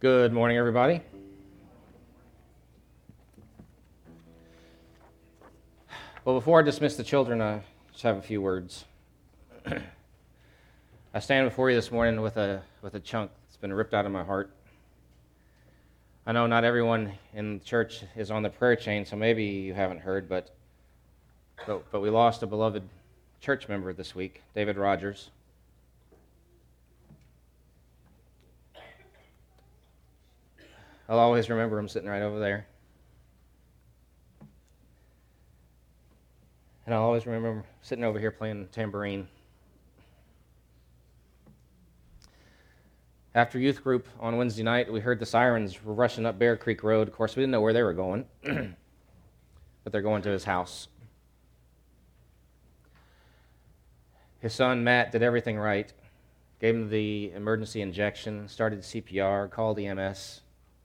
Good morning, everybody. Well, before I dismiss the children, I just have a few words. I stand before you this morning with a chunk that's been ripped out of my heart. I know not everyone in the church is on the prayer chain, so maybe you haven't heard, but we lost a beloved church member this week, David Rogers. I'll always remember him sitting right over there. And I'll always remember him sitting over here playing tambourine. After youth group on Wednesday night, we heard the sirens were rushing up Bear Creek Road. Of course, we didn't know where they were going, but they're going to his house. His son, Matt, did everything right. Gave him the emergency injection, started CPR, called EMS.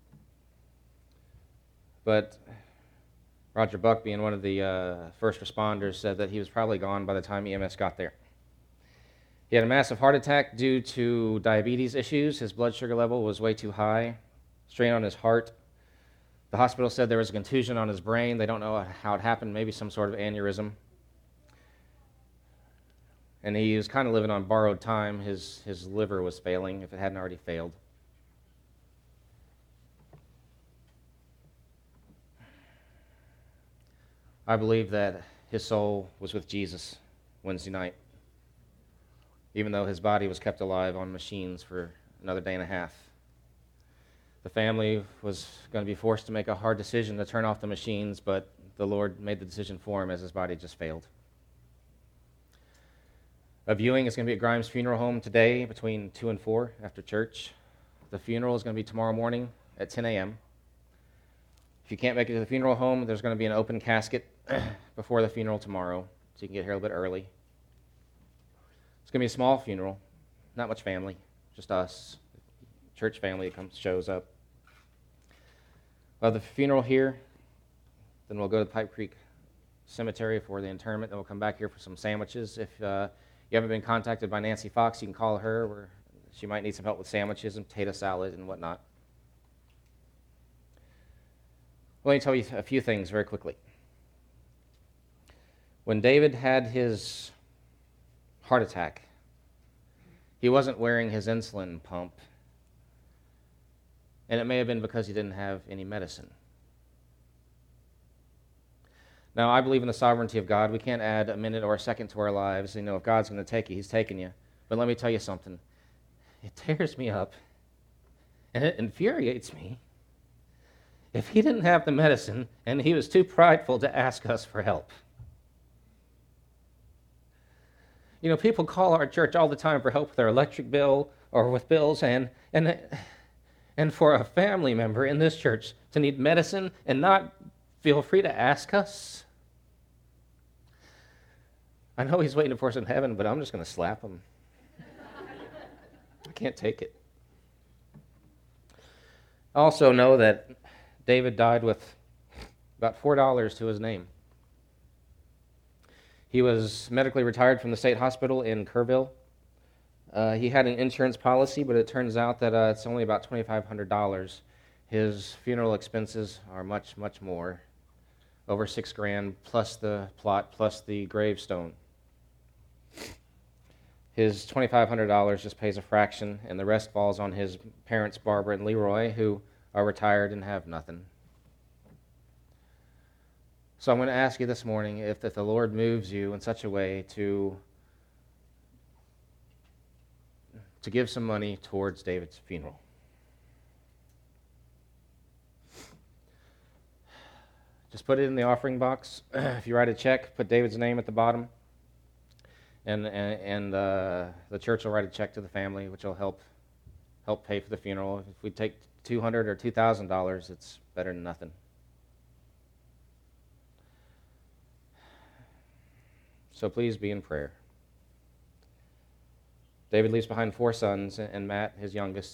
But Roger Buck, being one of the first responders, said that he was probably gone by the time EMS got there. He had a massive heart attack due to diabetes issues. His blood sugar level was way too high, strain on his heart. The hospital said there was a contusion on his brain. They don't know how it happened, maybe some sort of aneurysm. And he was kind of living on borrowed time. His liver was failing, if it hadn't already failed. I believe that his soul was with Jesus Wednesday night, even though his body was kept alive on machines for another day and a half. The family was going to be forced to make a hard decision to turn off the machines, but the Lord made the decision for him as his body just failed. A viewing is going to be at Grimes Funeral Home today between 2 and 4 after church. The funeral is going to be tomorrow morning at 10 a.m. If you can't make it to the funeral home, there's going to be an open casket before the funeral tomorrow, so you can get here a little bit early. It's going to be a small funeral, not much family, just us, church family that shows up. We'll have the funeral here, then we'll go to Pipe Creek Cemetery for the interment, then we'll come back here for some sandwiches. If you haven't been contacted by Nancy Fox, you can call her. She might need some help with sandwiches and potato salad and whatnot. Let me tell you a few things very quickly. When David had his heart attack, he wasn't wearing his insulin pump, and it may have been because he didn't have any medicine. Now, I believe in the sovereignty of God. We can't add a minute or a second to our lives. You know, if God's going to take you, he's taking you. But let me tell you something. It tears me up, and it infuriates me if he didn't have the medicine and he was too prideful to ask us for help. You know, people call our church all the time for help with their electric bill or with bills, and for a family member in this church to need medicine and not feel free to ask us. I know he's waiting for us in heaven, but I'm just going to slap him. I can't take it. Also know that David died with about $4 to his name. He was medically retired from the state hospital in Kerrville. He had an insurance policy, but it turns out that it's only about $2,500. His funeral expenses are much, much more, over $6,000 plus the plot plus the gravestone. His $2,500 just pays a fraction, and the rest falls on his parents, Barbara and Leroy, who are retired and have nothing. So I'm going to ask you this morning if the Lord moves you in such a way to give some money towards David's funeral. Just put it in the offering box. If you write a check, put David's name at the bottom, and the church will write a check to the family, which will help pay for the funeral. If we take $200 or $2,000, it's better than nothing. So please be in prayer. David leaves behind 4 sons, and Matt, his youngest,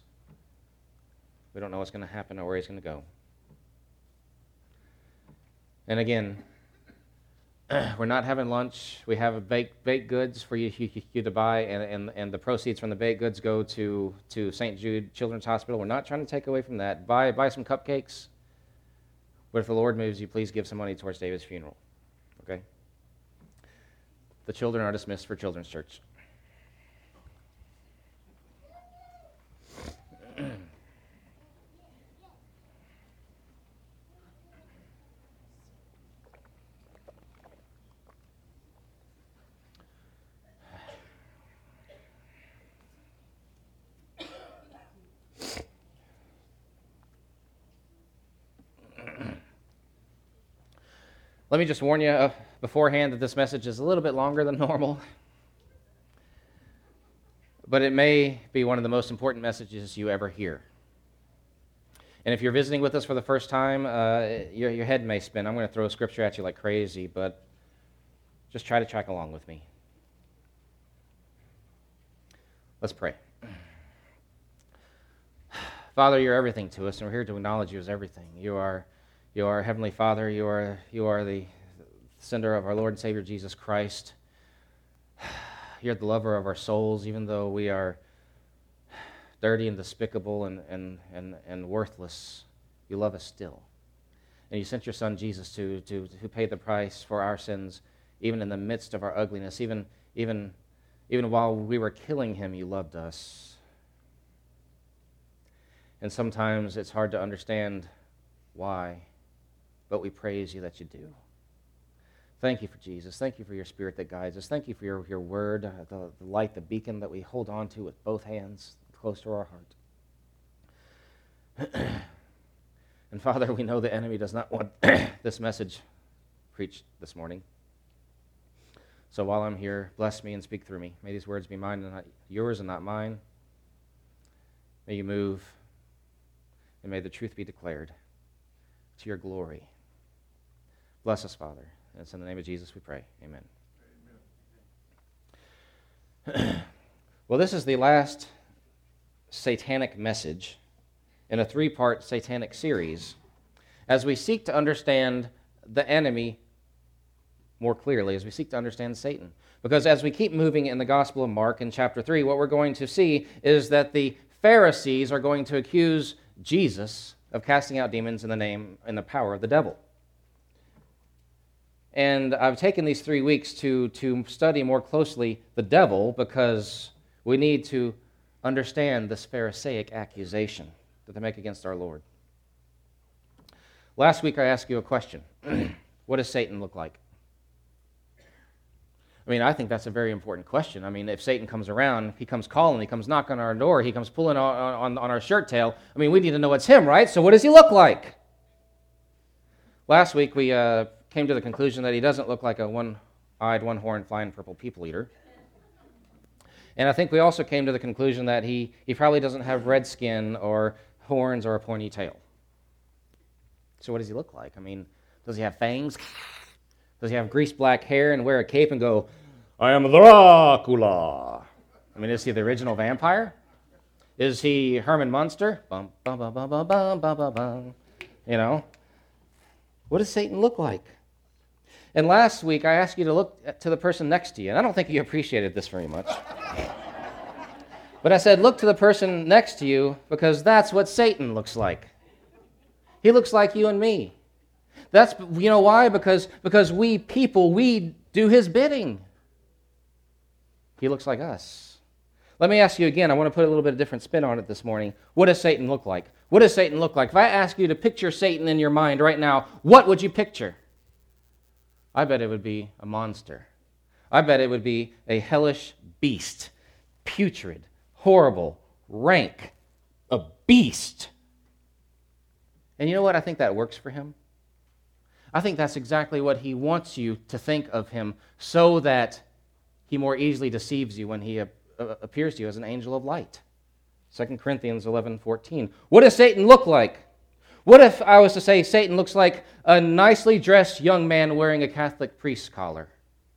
we don't know what's going to happen or where he's going to go. And again, We're not having lunch. We have baked goods for you to buy, and the proceeds from the baked goods go to St. Jude Children's Hospital. We're not trying to take away from that. Buy some cupcakes. But if the Lord moves you, please give some money towards David's funeral. Okay? The children are dismissed for Children's Church. Let me just warn you beforehand that this message is a little bit longer than normal, but it may be one of the most important messages you ever hear. And if you're visiting with us for the first time, your head may spin. I'm going to throw scripture at you like crazy, but just try to track along with me. Let's pray. Father, you're everything to us, and we're here to acknowledge you as everything. You are Heavenly Father. You are the sender of our Lord and Savior Jesus Christ. You're the lover of our souls, even though we are dirty and despicable and worthless. You love us still. And you sent your Son Jesus to pay the price for our sins, even in the midst of our ugliness. Even while we were killing him, you loved us. And sometimes it's hard to understand why, but we praise you that you do. Thank you for Jesus. Thank you for your Spirit that guides us. Thank you for your word, the light, the beacon that we hold on to with both hands close to our heart. And Father, we know the enemy does not want this message preached this morning. So while I'm here, bless me and speak through me. May these words be mine and not yours and not mine. May you move, and may the truth be declared to your glory. Bless us, Father. And it's in the name of Jesus we pray. Amen. Amen. Well, this is the last satanic message in a 3-part satanic series as we seek to understand the enemy more clearly, as we seek to understand Satan. Because as we keep moving in the Gospel of Mark in chapter 3, what we're going to see is that the Pharisees are going to accuse Jesus of casting out demons in the name and the power of the devil. And I've taken these 3 weeks to study more closely the devil because we need to understand this Pharisaic accusation that they make against our Lord. Last week I asked you a question. What does Satan look like? I mean, I think that's a very important question. I mean, if Satan comes around, he comes calling, he comes knocking on our door, he comes pulling on our shirt tail, I mean, we need to know it's him, right? So what does he look like? Last week we came to the conclusion that he doesn't look like a one-eyed, one-horned, flying purple people eater. And I think we also came to the conclusion that he probably doesn't have red skin or horns or a pointy tail. So what does he look like? I mean, does he have fangs? Does he have greased black hair and wear a cape and go, I am Dracula? I mean, is he the original vampire? Is he Herman Munster? Bum, bum, bum, bum, bum, bum, bum, bum, bum. You know? What does Satan look like? And last week, I asked you to look to the person next to you, and I don't think you appreciated this very much. But I said, look to the person next to you, because that's what Satan looks like. He looks like you and me. That's, you know why? Because we people, we do his bidding. He looks like us. Let me ask you again. I want to put a little bit of different spin on it this morning. What does Satan look like? What does Satan look like? If I ask you to picture Satan in your mind right now, what would you picture? I bet it would be a monster. I bet it would be a hellish beast. Putrid, horrible, rank, a beast. And you know what? I think that works for him. I think that's exactly what he wants you to think of him so that he more easily deceives you when he appears to you as an angel of light. 2 Corinthians 11:14. What does Satan look like? What if I was to say Satan looks like a nicely dressed young man wearing a Catholic priest's collar?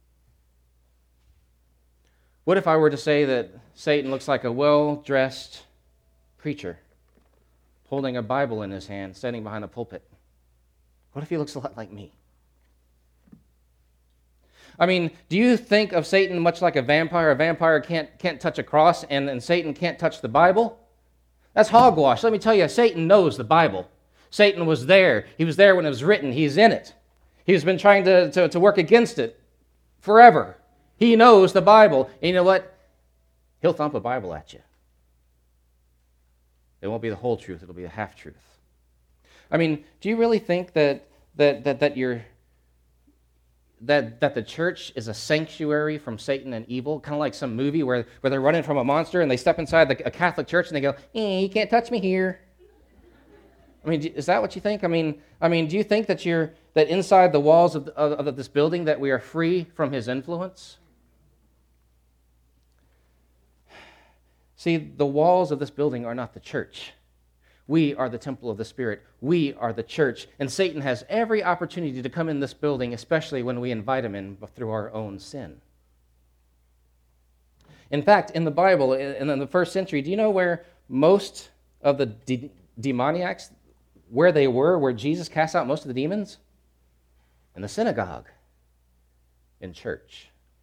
What if I were to say that Satan looks like a well-dressed preacher holding a Bible in his hand, standing behind a pulpit? What if he looks a lot like me? I mean, do you think of Satan much like a vampire? A vampire can't touch a cross, and Satan can't touch the Bible? That's hogwash. Let me tell you, Satan knows the Bible. Satan was there. He was there when it was written. He's in it. He's been trying to work against it forever. He knows the Bible. And you know what? He'll thump a Bible at you. It won't be the whole truth. It'll be the half-truth. I mean, do you really think that the church is a sanctuary from Satan and evil, kind of like some movie where they're running from a monster and they step inside a Catholic church and they go, you can't touch me here. I mean, is that what you think? I mean, do you think that inside the walls of this building that we are free from his influence? See, the walls of this building are not the church. We are the temple of the Spirit. We are the church. And Satan has every opportunity to come in this building, especially when we invite him in through our own sin. In fact, in the Bible, in the first century, do you know where most of the demoniacs, where they were, where Jesus cast out most of the demons? In the synagogue, in church.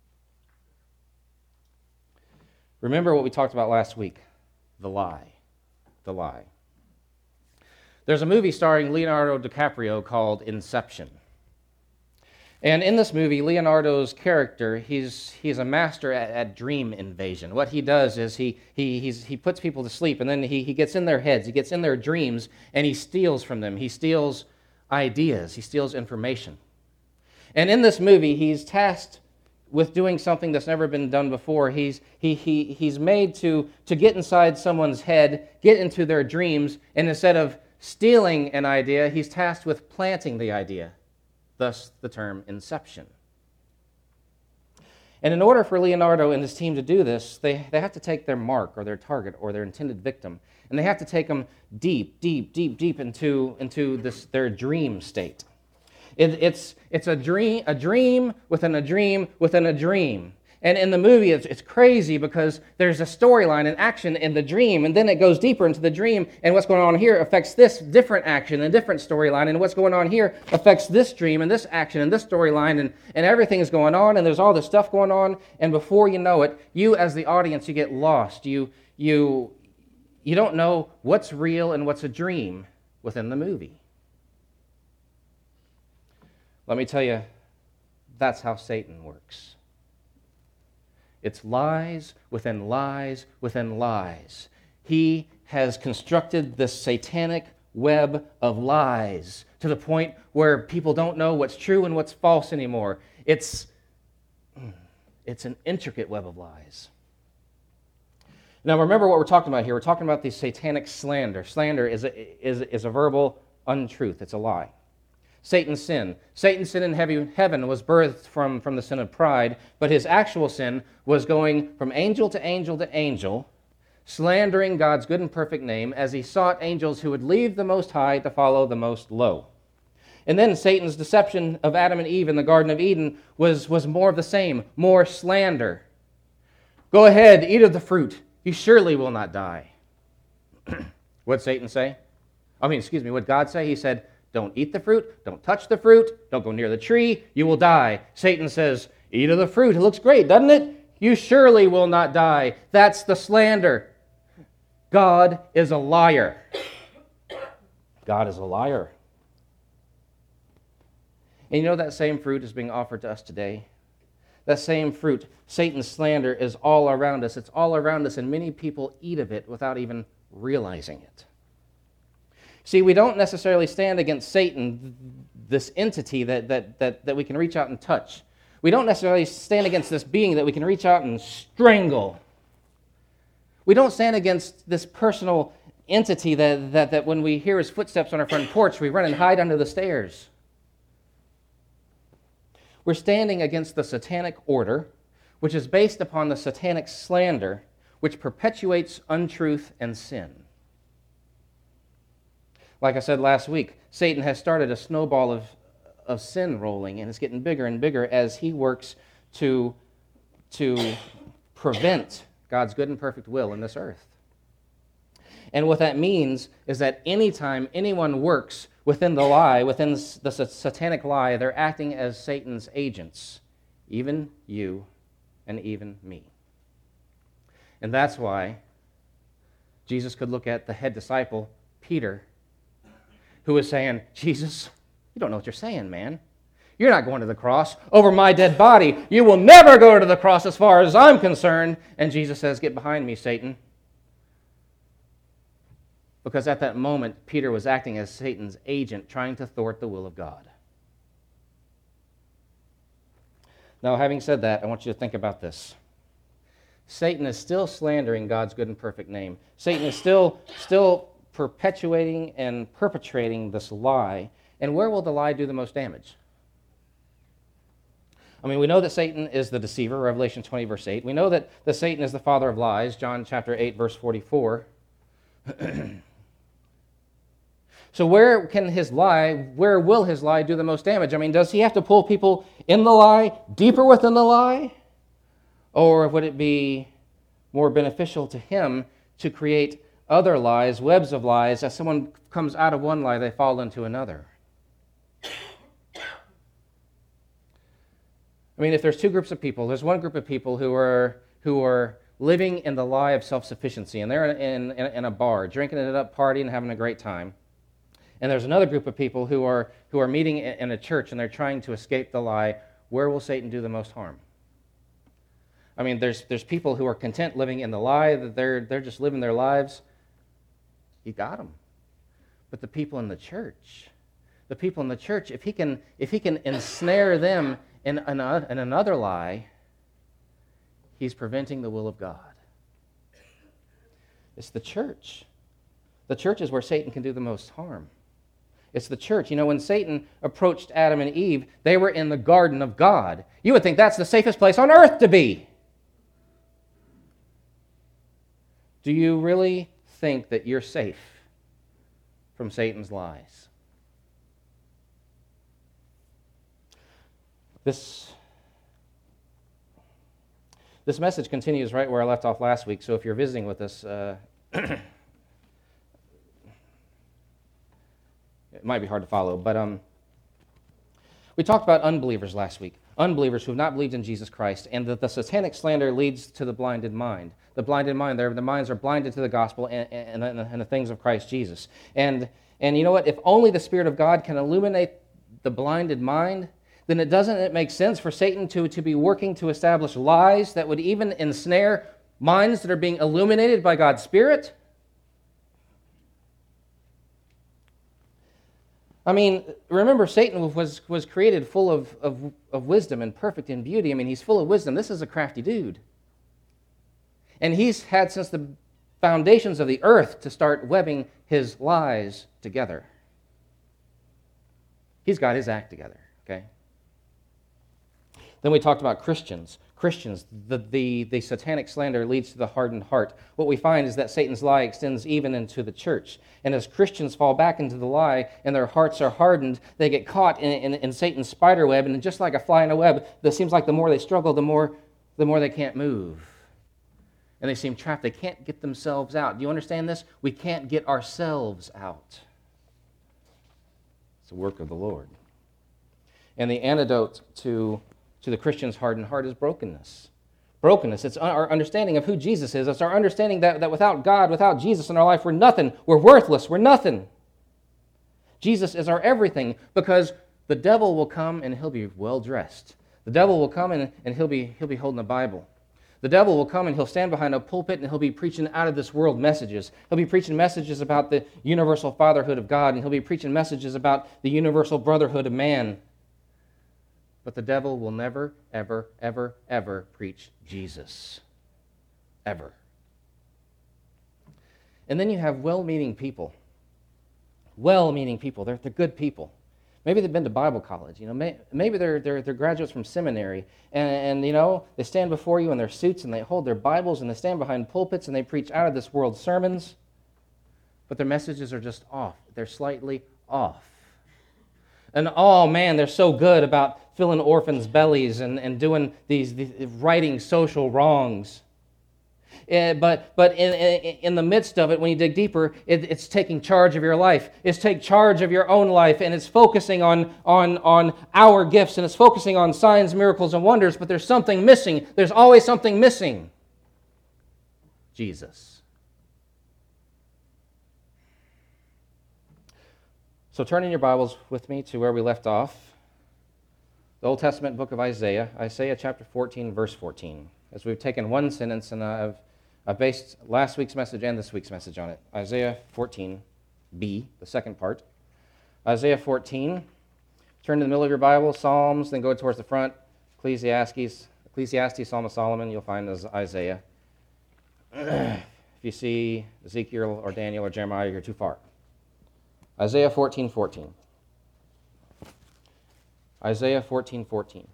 Remember what we talked about last week, the lie. The lie. There's a movie starring Leonardo DiCaprio called Inception. And in this movie, Leonardo's character, he's a master at dream invasion. What he does is he puts people to sleep, and then he gets in their heads, he gets in their dreams, and he steals from them. He steals ideas, he steals information. And in this movie, he's tasked with doing something that's never been done before. He's made to get inside someone's head, get into their dreams, and instead of stealing an idea, he's tasked with planting the idea, thus the term inception. And in order for Leonardo and his team to do this, they have to take their mark or their target or their intended victim, and they have to take them deep into their dream state. It's a dream within a dream within a dream. And in the movie, it's crazy because there's a storyline and action in the dream, and then it goes deeper into the dream, and what's going on here affects this different action and different storyline, and what's going on here affects this dream and this action and this storyline, and everything is going on, and there's all this stuff going on, and before you know it, you as the audience, you get lost. You don't know what's real and what's a dream within the movie. Let me tell you, that's how Satan works. It's lies within lies within lies. He has constructed this satanic web of lies to the point where people don't know what's true and what's false anymore. It's an intricate web of lies. Now remember what we're talking about here. We're talking about the satanic slander. Slander is a verbal untruth. It's a lie. Satan's sin. Satan's sin in heaven was birthed from the sin of pride, but his actual sin was going from angel to angel to angel, slandering God's good and perfect name as he sought angels who would leave the Most High to follow the Most Low. And then Satan's deception of Adam and Eve in the Garden of Eden was more of the same, more slander. Go ahead, eat of the fruit. You surely will not die. What'd Satan say? What'd God say? He said, don't eat the fruit, don't touch the fruit, don't go near the tree, you will die. Satan says, eat of the fruit. It looks great, doesn't it? You surely will not die. That's the slander. God is a liar. God is a liar. And you know that same fruit is being offered to us today? That same fruit, Satan's slander, is all around us. It's all around us, and many people eat of it without even realizing it. See, we don't necessarily stand against Satan, this entity that we can reach out and touch. We don't necessarily stand against this being that we can reach out and strangle. We don't stand against this personal entity that when we hear his footsteps on our front porch, we run and hide under the stairs. We're standing against the satanic order, which is based upon the satanic slander, which perpetuates untruth and sin. Like I said last week, Satan has started a snowball of sin rolling, and it's getting bigger and bigger as he works to prevent God's good and perfect will in this earth. And what that means is that anytime anyone works within the lie, within the satanic lie, they're acting as Satan's agents even you and even me. And that's why Jesus could look at the head disciple, Peter, who was saying, Jesus, you don't know what you're saying, man. You're not going to the cross over my dead body. You will never go to the cross as far as I'm concerned. And Jesus says, get behind me, Satan. Because at that moment, Peter was acting as Satan's agent, trying to thwart the will of God. Now, having said that, I want you to think about this. Satan is still slandering God's good and perfect name. Satan is still perpetuating and perpetrating this lie. And where will the lie do the most damage? I mean, we know that Satan is the deceiver, Revelation 20, verse 8. We know that Satan is the father of lies, John chapter 8, verse 44. So where will his lie do the most damage? I mean, does he have to pull people in the lie, deeper within the lie? Or would it be more beneficial to him to create other lies, webs of lies? As someone comes out of one lie, they fall into another. I mean, if there's two groups of people, there's one group of people who are living in the lie of self-sufficiency, and they're in a bar, drinking it up, partying, having a great time. And there's another group of people who are meeting in a church, and they're trying to escape the lie. Where will Satan do the most harm? I mean, there's people who are content living in the lie, that they're just living their lives. He got them. But the people in the church, if he can ensnare them in another lie, he's preventing the will of God. It's the church. The church is where Satan can do the most harm. It's the church. You know, when Satan approached Adam and Eve, they were in the garden of God. You would think that's the safest place on earth to be. Do you really think that you're safe from Satan's lies? This message continues right where I left off last week, so if you're visiting with us, it might be hard to follow, but we talked about unbelievers last week, unbelievers who have not believed in Jesus Christ, and that the satanic slander leads to the blinded mind. The blinded mind, their minds are blinded to the gospel and the things of Christ Jesus. And you know what? If only the Spirit of God can illuminate the blinded mind, then doesn't it make sense for Satan to be working to establish lies that would even ensnare minds that are being illuminated by God's Spirit? I mean, remember, Satan was created full of wisdom and perfect in beauty. I mean, he's full of wisdom. This is a crafty dude. And he's had since the foundations of the earth to start webbing his lies together. He's got his act together, okay? Then we talked about Christians. The satanic slander leads to the hardened heart. What we find is that Satan's lie extends even into the church. And as Christians fall back into the lie and their hearts are hardened, they get caught in Satan's spider web. And just like a fly in a web, it seems like the more they struggle, the more they can't move. And they seem trapped. They can't get themselves out. Do you understand this? We can't get ourselves out. It's the work of the Lord. And the antidote to the Christian's hardened heart is brokenness. Brokenness. It's our understanding of who Jesus is. It's our understanding that without God, without Jesus in our life, we're nothing. We're worthless. We're nothing. Jesus is our everything, because the devil will come and he'll be well-dressed. The devil will come and he'll be holding a Bible. The devil will come and he'll stand behind a pulpit and he'll be preaching out of this world messages. He'll be preaching messages about the universal fatherhood of God, and he'll be preaching messages about the universal brotherhood of man. But the devil will never, ever, ever, ever preach Jesus. Ever. And then you have well-meaning people. Well-meaning people. They're good people. Maybe they've been to Bible college. You know, maybe they're graduates from seminary, and you know, they stand before you in their suits and they hold their Bibles and they stand behind pulpits and they preach out of this world sermons, but their messages are just off. They're slightly off. And oh man, they're so good about filling orphans' bellies and doing these righting social wrongs. But in the midst of it, when you dig deeper, it's taking charge of your life. It's take charge of your own life, and it's focusing on our gifts, and it's focusing on signs, miracles, and wonders, but there's something missing. There's always something missing. Jesus. So turn in your Bibles with me to where we left off. The Old Testament book of Isaiah, Isaiah chapter 14, verse 14. As we've taken one sentence, and I've based last week's message and this week's message on it. Isaiah 14b, the second part. Isaiah 14, turn to the middle of your Bible, Psalms, then go towards the front. Ecclesiastes, Psalm of Solomon, you'll find as Isaiah. If you see Ezekiel or Daniel or Jeremiah, you're too far. Isaiah 14:14. Isaiah 14:14.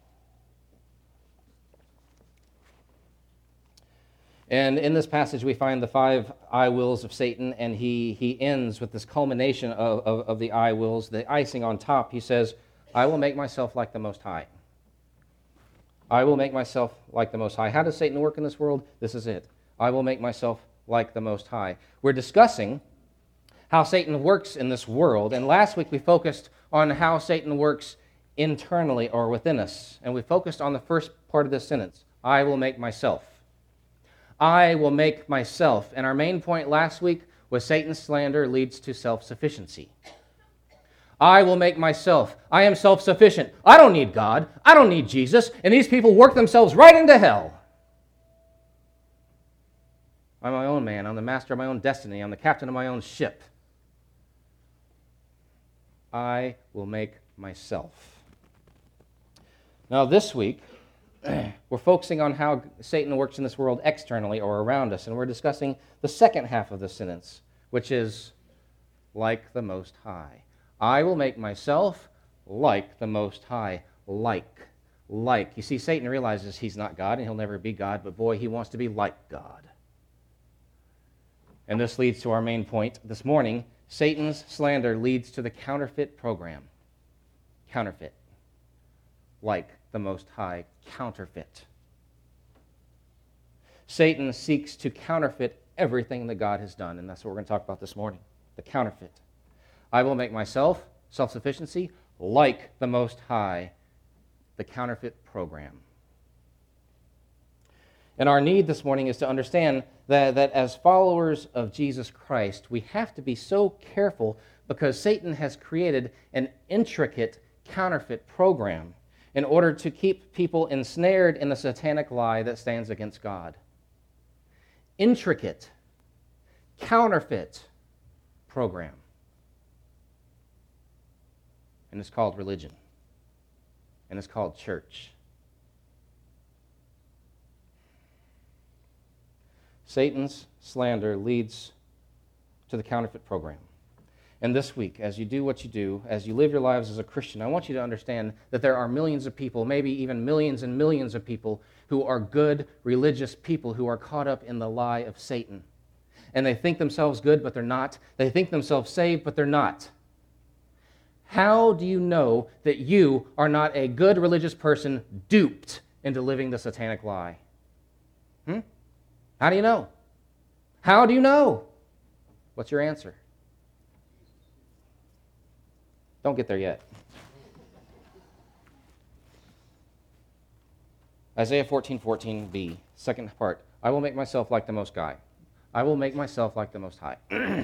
And in this passage, we find the 5 I wills of Satan, and he ends with this culmination of the I wills, the icing on top. He says, I will make myself like the Most High. I will make myself like the Most High. How does Satan work in this world? This is it. I will make myself like the Most High. We're discussing how Satan works in this world, and last week we focused on how Satan works internally or within us, and we focused on the first part of this sentence, I will make myself. I will make myself. And our main point last week was Satan's slander leads to self-sufficiency. I will make myself. I am self-sufficient. I don't need God. I don't need Jesus. And these people work themselves right into hell. I'm my own man. I'm the master of my own destiny. I'm the captain of my own ship. I will make myself. Now this week, we're focusing on how Satan works in this world externally or around us, and we're discussing the second half of the sentence, which is like the Most High. I will make myself like the Most High. Like. You see, Satan realizes he's not God and he'll never be God, but boy, he wants to be like God. And this leads to our main point this morning. Satan's slander leads to the counterfeit program. Counterfeit. Like the Most High. Counterfeit. Satan seeks to counterfeit everything that God has done, and that's what we're going to talk about this morning. The counterfeit. I will make myself, self-sufficiency, like the Most High. The counterfeit program. And our need this morning is to understand that as followers of Jesus Christ, we have to be so careful because Satan has created an intricate counterfeit program in order to keep people ensnared in the satanic lie that stands against God. Intricate, counterfeit program. And it's called religion. And it's called church. Satan's slander leads to the counterfeit program. And this week, as you do what you do, as you live your lives as a Christian, I want you to understand that there are millions of people, maybe even millions and millions of people, who are good, religious people who are caught up in the lie of Satan. And they think themselves good, but they're not. They think themselves saved, but they're not. How do you know that you are not a good religious person duped into living the satanic lie? How do you know? How do you know? What's your answer? Don't get there yet. Isaiah 14:14b, second part. I will make myself like the Most High. I will make myself like the Most High.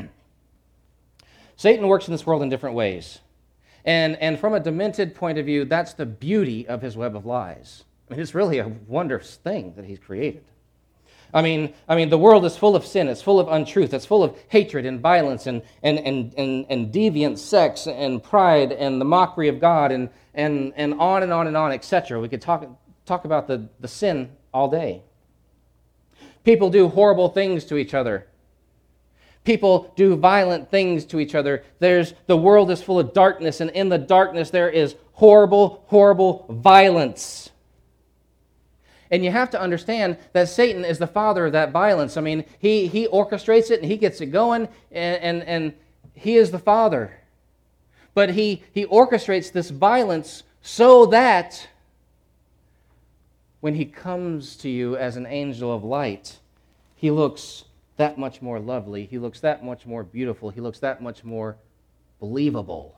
Satan works in this world in different ways. And from a demented point of view, that's the beauty of his web of lies. I mean, it's really a wondrous thing that he's created. I mean, the world is full of sin. It's full of untruth. It's full of hatred and violence and deviant sex and pride and the mockery of God and on and on and on, etc. We could talk about the sin all day. People do horrible things to each other. People do violent things to each other. The world is full of darkness, and in the darkness there is horrible, horrible violence. And you have to understand that Satan is the father of that violence. I mean, he orchestrates it and he gets it going, and he is the father. But he orchestrates this violence so that when he comes to you as an angel of light, he looks that much more lovely. He looks that much more beautiful. He looks that much more believable.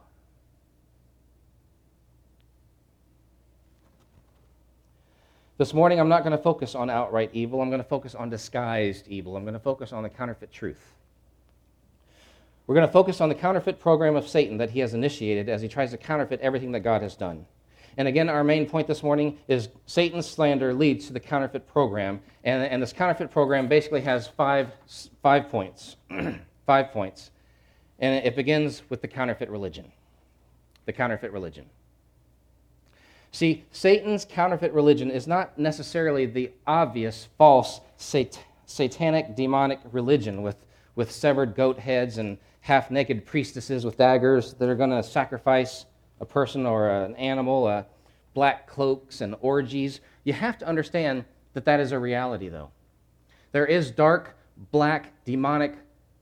This morning, I'm not going to focus on outright evil. I'm going to focus on disguised evil. I'm going to focus on the counterfeit truth. We're going to focus on the counterfeit program of Satan that he has initiated as he tries to counterfeit everything that God has done. And again, our main point this morning is Satan's slander leads to the counterfeit program. And this counterfeit program basically has five points. 5 points. And it begins with the counterfeit religion. The counterfeit religion. See, Satan's counterfeit religion is not necessarily the obvious, false, satanic, demonic religion with severed goat heads and half-naked priestesses with daggers that are going to sacrifice a person or an animal, black cloaks and orgies. You have to understand that that is a reality, though. There is dark, black, demonic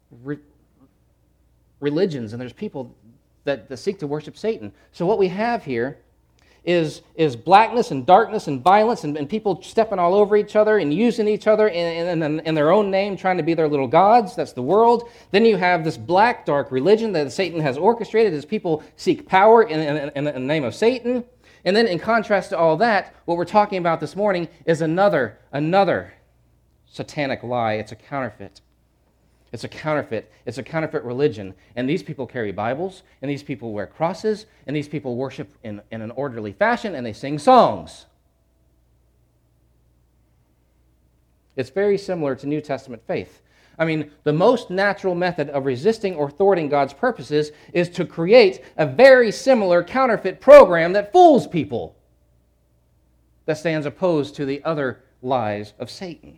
religions, and there's people that seek to worship Satan. So what we have here is blackness and darkness and violence and people stepping all over each other and using each other in their own name, trying to be their little gods. That's the world. Then you have this black, dark religion that Satan has orchestrated as people seek power in the name of Satan. And then in contrast to all that, what we're talking about this morning is another satanic lie. It's a counterfeit. It's a counterfeit. It's a counterfeit religion. And these people carry Bibles, and these people wear crosses, and these people worship in an orderly fashion, and they sing songs. It's very similar to New Testament faith. I mean, the most natural method of resisting or thwarting God's purposes is to create a very similar counterfeit program that fools people, that stands opposed to the other lies of Satan.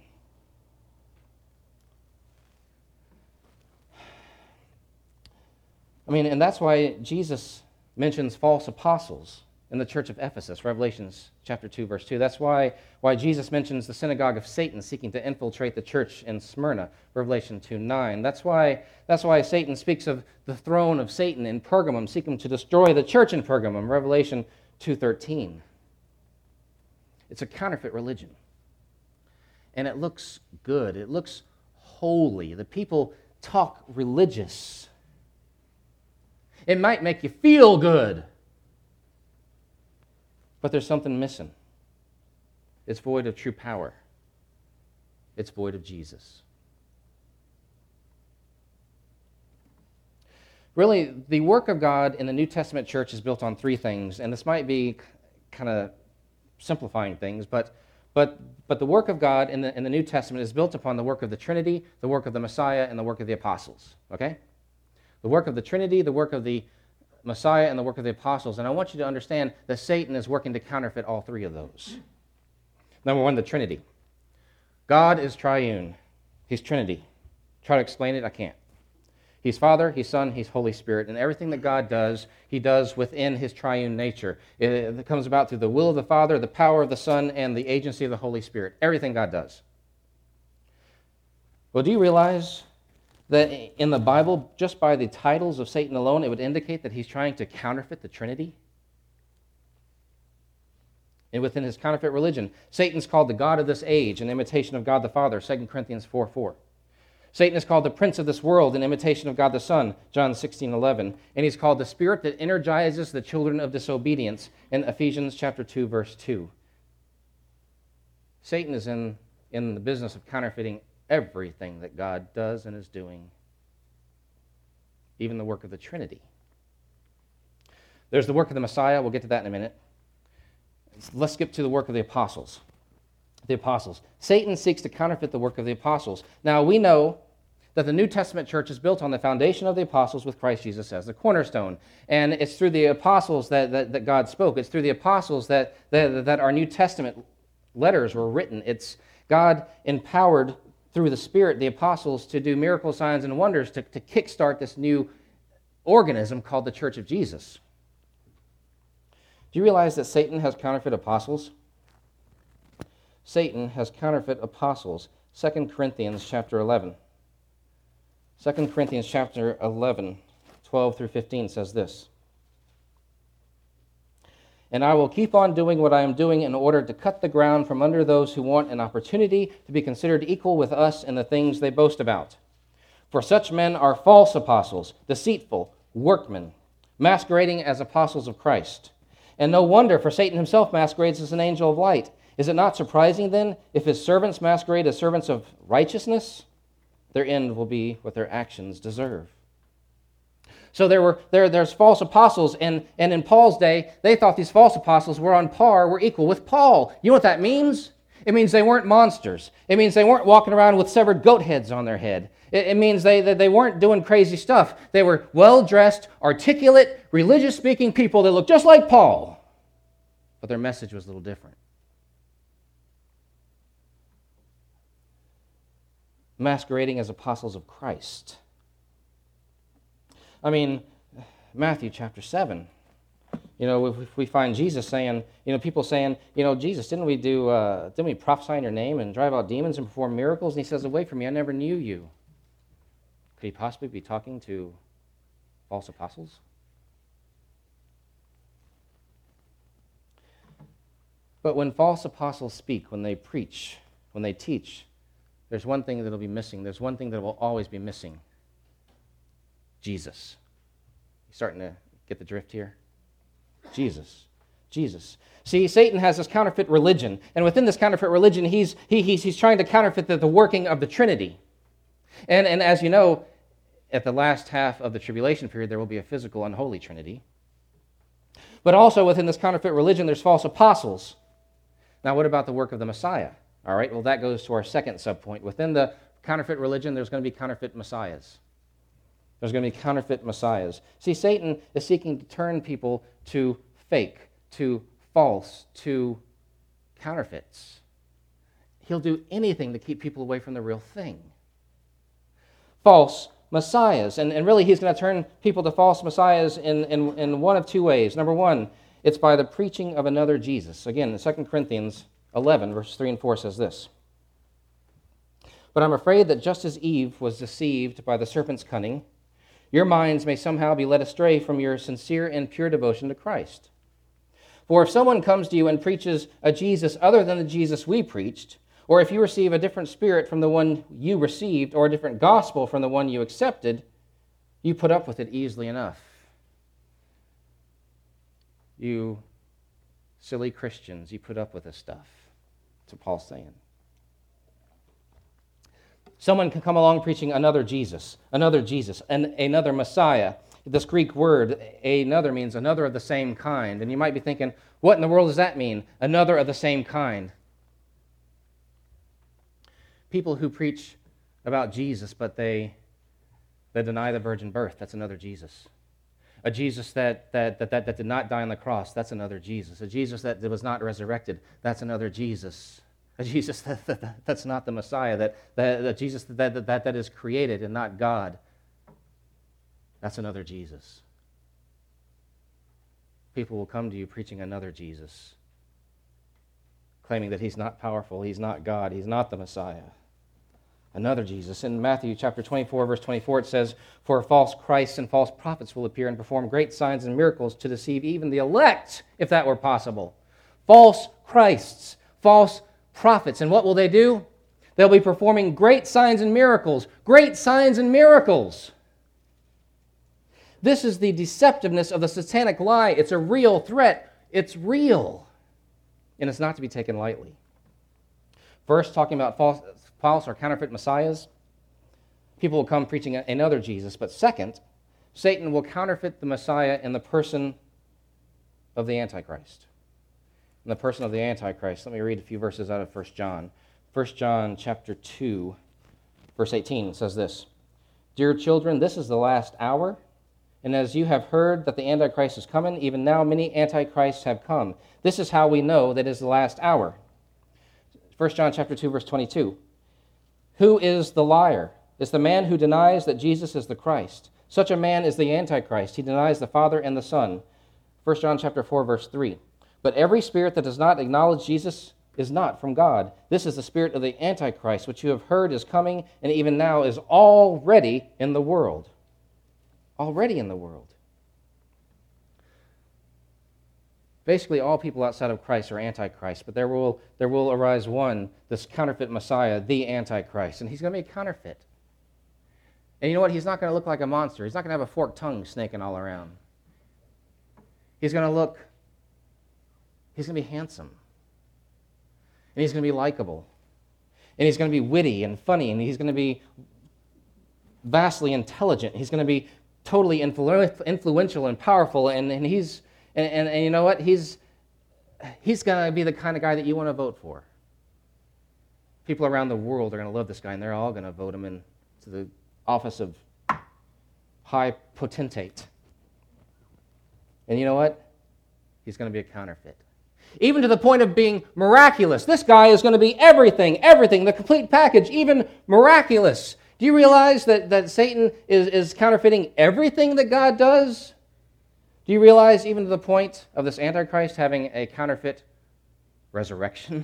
I mean, and that's why Jesus mentions false apostles in the church of Ephesus, Revelation chapter 2, verse 2. That's why Jesus mentions the synagogue of Satan seeking to infiltrate the church in Smyrna, Revelation 2:9. That's why Satan speaks of the throne of Satan in Pergamum, seeking to destroy the church in Pergamum, Revelation 2:13. It's a counterfeit religion. And it looks good. It looks holy. The people talk religious. It might make you feel good, but there's something missing. It's void of true power. It's void of Jesus. Really, the work of God in the New Testament church is built on three things, and this might be kind of simplifying things, but the work of God in the New Testament is built upon the work of the Trinity, the work of the Messiah, and the work of the apostles. Okay? The work of the Trinity, the work of the Messiah, and the work of the apostles. And I want you to understand that Satan is working to counterfeit all three of those. Number one, the Trinity. God is triune. He's Trinity. Try to explain it, I can't. He's Father, He's Son, He's Holy Spirit. And everything that God does, He does within His triune nature. It comes about through the will of the Father, the power of the Son, and the agency of the Holy Spirit. Everything God does. Well, do you realize that in the Bible, just by the titles of Satan alone, it would indicate that he's trying to counterfeit the Trinity? And within his counterfeit religion, Satan's called the God of this age, in imitation of God the Father, 2 Corinthians 4:4. Satan is called the prince of this world, in imitation of God the Son, John 16:11. And he's called the spirit that energizes the children of disobedience, in Ephesians chapter 2, verse 2. Satan is in the business of counterfeiting everything that God does and is doing, even the work of the Trinity. There's the work of the Messiah. We'll get to that in a minute. Let's skip to the work of the apostles. The apostles. Satan seeks to counterfeit the work of the apostles. Now, we know that the New Testament church is built on the foundation of the apostles with Christ Jesus as the cornerstone. And it's through the apostles that God spoke. It's through the apostles that our New Testament letters were written. It's God empowered through the Spirit, the apostles, to do miracle signs and wonders to kickstart this new organism called the Church of Jesus. Do you realize that Satan has counterfeit apostles? Satan has counterfeit apostles. 2 Corinthians chapter 11. 2 Corinthians chapter 11, 12 through 15 says this. and I will keep on doing what I am doing in order to cut the ground from under those who want an opportunity to be considered equal with us in the things they boast about. For such men are false apostles, deceitful workmen, masquerading as apostles of Christ. And no wonder, for Satan himself masquerades as an angel of light. Is it not surprising, then, if his servants masquerade as servants of righteousness? Their end will be what their actions deserve. So there's false apostles, and in Paul's day, they thought these false apostles were equal with Paul. You know what that means? It means they weren't monsters. It means they weren't walking around with severed goat heads on their head. It means they weren't doing crazy stuff. They were well-dressed, articulate, religious-speaking people that looked just like Paul. But their message was a little different. Masquerading as apostles of Christ. I mean, Matthew chapter 7. If we find Jesus saying, people saying, Jesus, didn't we prophesy in your name and drive out demons and perform miracles? And he says, away from me, I never knew you. Could he possibly be talking to false apostles? But when false apostles speak, when they preach, when they teach, there's one thing that will be missing. There's one thing that will always be missing. Jesus. You starting to get the drift here? Jesus. See, Satan has this counterfeit religion, and within this counterfeit religion, he's trying to counterfeit the working of the Trinity. And as you know, at the last half of the tribulation period, there will be a physical unholy Trinity. But also within this counterfeit religion, there's false apostles. Now, what about the work of the Messiah? All right, well, that goes to our second subpoint. Within the counterfeit religion, there's going to be counterfeit messiahs. There's going to be counterfeit messiahs. See, Satan is seeking to turn people to fake, to false, to counterfeits. He'll do anything to keep people away from the real thing. False messiahs. And really, he's going to turn people to false messiahs in one of two ways. Number one, it's by the preaching of another Jesus. Again, in 2 Corinthians 11, verses 3 and 4 says this. But I'm afraid that just as Eve was deceived by the serpent's cunning, your minds may somehow be led astray from your sincere and pure devotion to Christ. For if someone comes to you and preaches a Jesus other than the Jesus we preached, or if you receive a different spirit from the one you received, or a different gospel from the one you accepted, you put up with it easily enough. You silly Christians, you put up with this stuff. That's what Paul's saying. Someone can come along preaching another Jesus, and another Messiah. This Greek word, another, means another of the same kind. And you might be thinking, what in the world does that mean? Another of the same kind. People who preach about Jesus, but they deny the virgin birth, that's another Jesus. A Jesus that did not die on the cross, that's another Jesus. A Jesus that was not resurrected, that's another Jesus. A Jesus that's not the Messiah, that Jesus that is created and not God, that's another Jesus. People will come to you preaching another Jesus, claiming that he's not powerful, he's not God, he's not the Messiah. Another Jesus. In Matthew chapter 24, verse 24, it says, for false Christs and false prophets will appear and perform great signs and miracles to deceive even the elect, if that were possible. False Christs, false prophets. And what will they do? They'll be performing great signs and miracles. Great signs and miracles. This is the deceptiveness of the satanic lie. It's a real threat. It's real. And it's not to be taken lightly. First, talking about false or counterfeit messiahs, people will come preaching another Jesus. But second, Satan will counterfeit the Messiah in the person of the Antichrist. In the person of the Antichrist. Let me read a few verses out of 1 John. 1 John chapter 2, verse 18 says this. Dear children, this is the last hour, and as you have heard that the Antichrist is coming, even now many Antichrists have come. This is how we know that it is the last hour. 1 John chapter 2, verse 22. Who is the liar? It's the man who denies that Jesus is the Christ. Such a man is the Antichrist. He denies the Father and the Son. 1 John chapter 4, verse 3. But every spirit that does not acknowledge Jesus is not from God. This is the spirit of the Antichrist, which you have heard is coming, and even now is already in the world. Already in the world. Basically, all people outside of Christ are Antichrist, but there will arise one, this counterfeit Messiah, the Antichrist, and he's going to be a counterfeit. And you know what? He's not going to look like a monster. He's not going to have a forked tongue snaking all around. He's going to be handsome. And he's going to be likable. And he's going to be witty and funny, and he's going to be vastly intelligent. He's going to be totally influential and powerful, and he's and you know what? He's going to be the kind of guy that you want to vote for. People around the world are going to love this guy, and they're all going to vote him into the office of high potentate. And you know what? He's going to be a counterfeit. Even to the point of being miraculous. This guy is going to be everything, the complete package, even miraculous. Do you realize that Satan is counterfeiting everything that God does? Do you realize even to the point of this Antichrist having a counterfeit resurrection?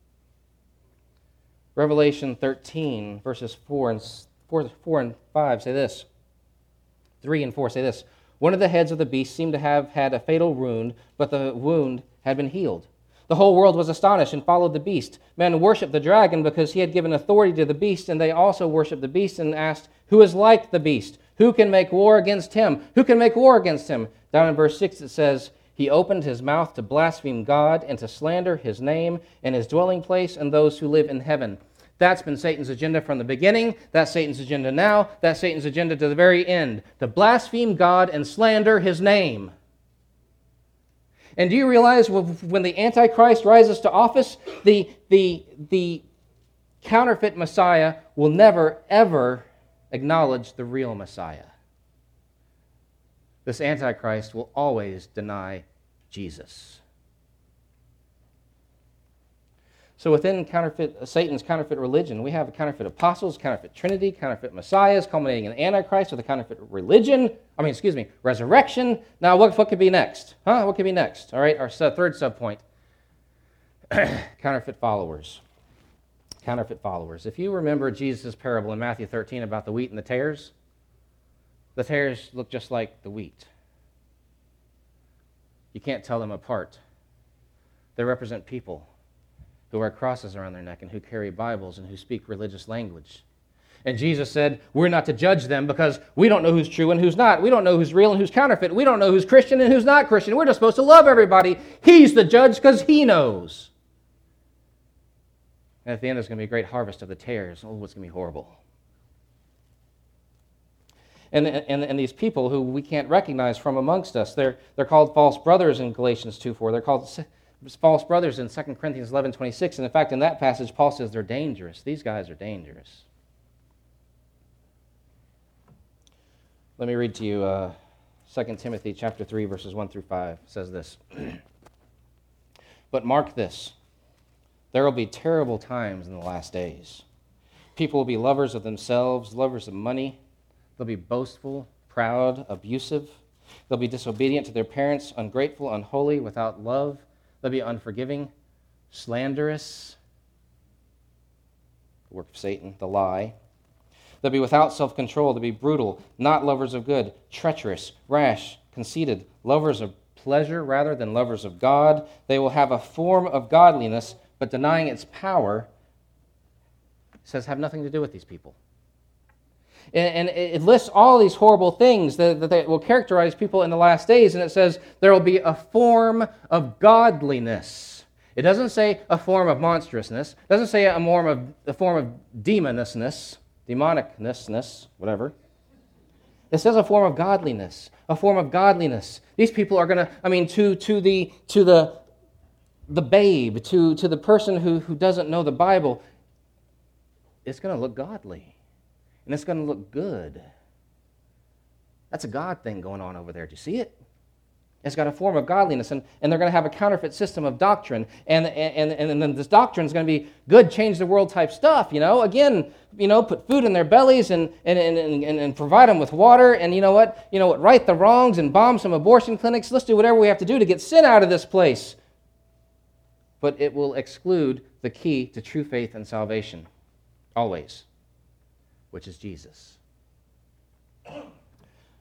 Revelation 13, verses 4 and 5 say this. 3 and 4 say this. One of the heads of the beast seemed to have had a fatal wound, but the wound had been healed. The whole world was astonished and followed the beast. Men worshipped the dragon because he had given authority to the beast, and they also worshipped the beast and asked, "Who is like the beast? Who can make war against him? Who can make war against him?" Down in verse 6 it says, "He opened his mouth to blaspheme God and to slander his name and his dwelling place and those who live in heaven." That's been Satan's agenda from the beginning. That's Satan's agenda now. That's Satan's agenda to the very end. To blaspheme God and slander his name. And do you realize when the Antichrist rises to office, the counterfeit Messiah will never, ever acknowledge the real Messiah. This Antichrist will always deny Jesus. So within Satan's counterfeit religion, we have a counterfeit apostles, counterfeit trinity, counterfeit messiahs, culminating in Antichrist with a counterfeit resurrection. Now, what could be next? What could be next? All right, our third subpoint, counterfeit followers. Counterfeit followers. If you remember Jesus' parable in Matthew 13 about the wheat and the tares look just like the wheat. You can't tell them apart. They represent people who wear crosses around their neck and who carry Bibles and who speak religious language. And Jesus said, we're not to judge them because we don't know who's true and who's not. We don't know who's real and who's counterfeit. We don't know who's Christian and who's not Christian. We're just supposed to love everybody. He's the judge because he knows. And at the end, there's going to be a great harvest of the tares. Oh, it's going to be horrible. And these people who we can't recognize from amongst us, they're called false brothers in Galatians 2:4. They're called false brothers in 2 Corinthians 11:26. And in fact, in that passage, Paul says they're dangerous. These guys are dangerous. Let me read to you 2 Timothy chapter 3, verses 1 through 5. It says this. But mark this. There will be terrible times in the last days. People will be lovers of themselves, lovers of money. They'll be boastful, proud, abusive. They'll be disobedient to their parents, ungrateful, unholy, without love. They'll be unforgiving, slanderous, the work of Satan, the lie. They'll be without self-control. They'll be brutal, not lovers of good, treacherous, rash, conceited, lovers of pleasure rather than lovers of God. They will have a form of godliness, but denying its power, it says, have nothing to do with these people. And it lists all these horrible things that will characterize people in the last days, and it says there will be a form of godliness. It doesn't say a form of monstrousness. It doesn't say a form of demonousness, whatever. It says a form of godliness, a form of godliness. These people are going to, to the babe, to the person who doesn't know the Bible, it's going to look godly. And it's going to look good. That's a God thing going on over there. Do you see it? It's got a form of godliness, and they're going to have a counterfeit system of doctrine. And then this doctrine is going to be good, change the world type stuff. Again, put food in their bellies and provide them with water. And you know what? Right the wrongs and bomb some abortion clinics. Let's do whatever we have to do to get sin out of this place. But it will exclude the key to true faith and salvation, always, which is Jesus.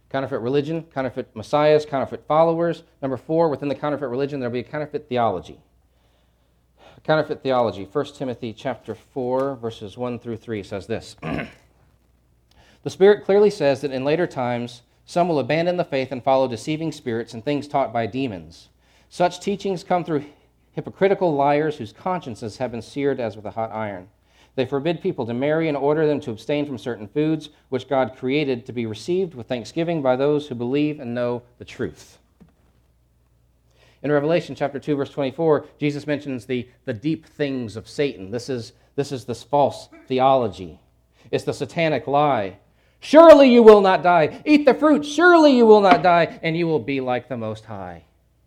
Counterfeit religion, counterfeit messiahs, counterfeit followers. Number 4, within the counterfeit religion, there will be a counterfeit theology. Counterfeit theology. 1 Timothy chapter 4, verses 1 through 3 says this. The Spirit clearly says that in later times, some will abandon the faith and follow deceiving spirits and things taught by demons. Such teachings come through hypocritical liars whose consciences have been seared as with a hot iron. They forbid people to marry and order them to abstain from certain foods, which God created to be received with thanksgiving by those who believe and know the truth. In Revelation chapter 2, verse 24, Jesus mentions the deep things of Satan. This is this false theology. It's the satanic lie. Surely you will not die. Eat the fruit. Surely you will not die, and you will be like the Most High.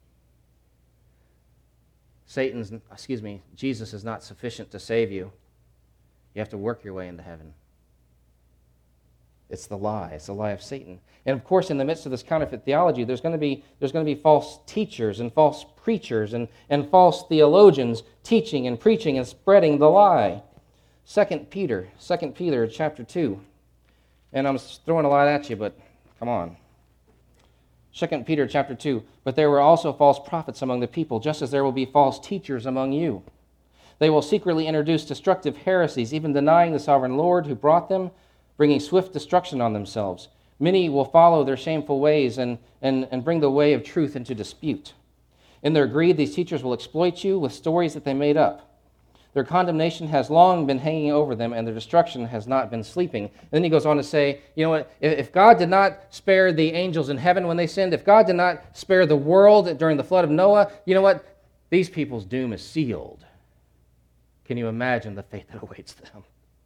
Jesus is not sufficient to save you. You have to work your way into heaven. It's the lie. It's the lie of Satan. And of course, in the midst of this counterfeit theology, there's going to be false teachers and false preachers and false theologians teaching and preaching and spreading the lie. 2 Peter chapter 2. And I'm throwing a lot at you, but come on. 2 Peter chapter 2. But there were also false prophets among the people, just as there will be false teachers among you. They will secretly introduce destructive heresies, even denying the sovereign Lord who brought them, bringing swift destruction on themselves. Many will follow their shameful ways and bring the way of truth into dispute. In their greed, these teachers will exploit you with stories that they made up. Their condemnation has long been hanging over them, and their destruction has not been sleeping. And then he goes on to say, you know what, if God did not spare the angels in heaven when they sinned, if God did not spare the world during the flood of Noah, you know what, these people's doom is sealed. Can you imagine the fate that awaits them?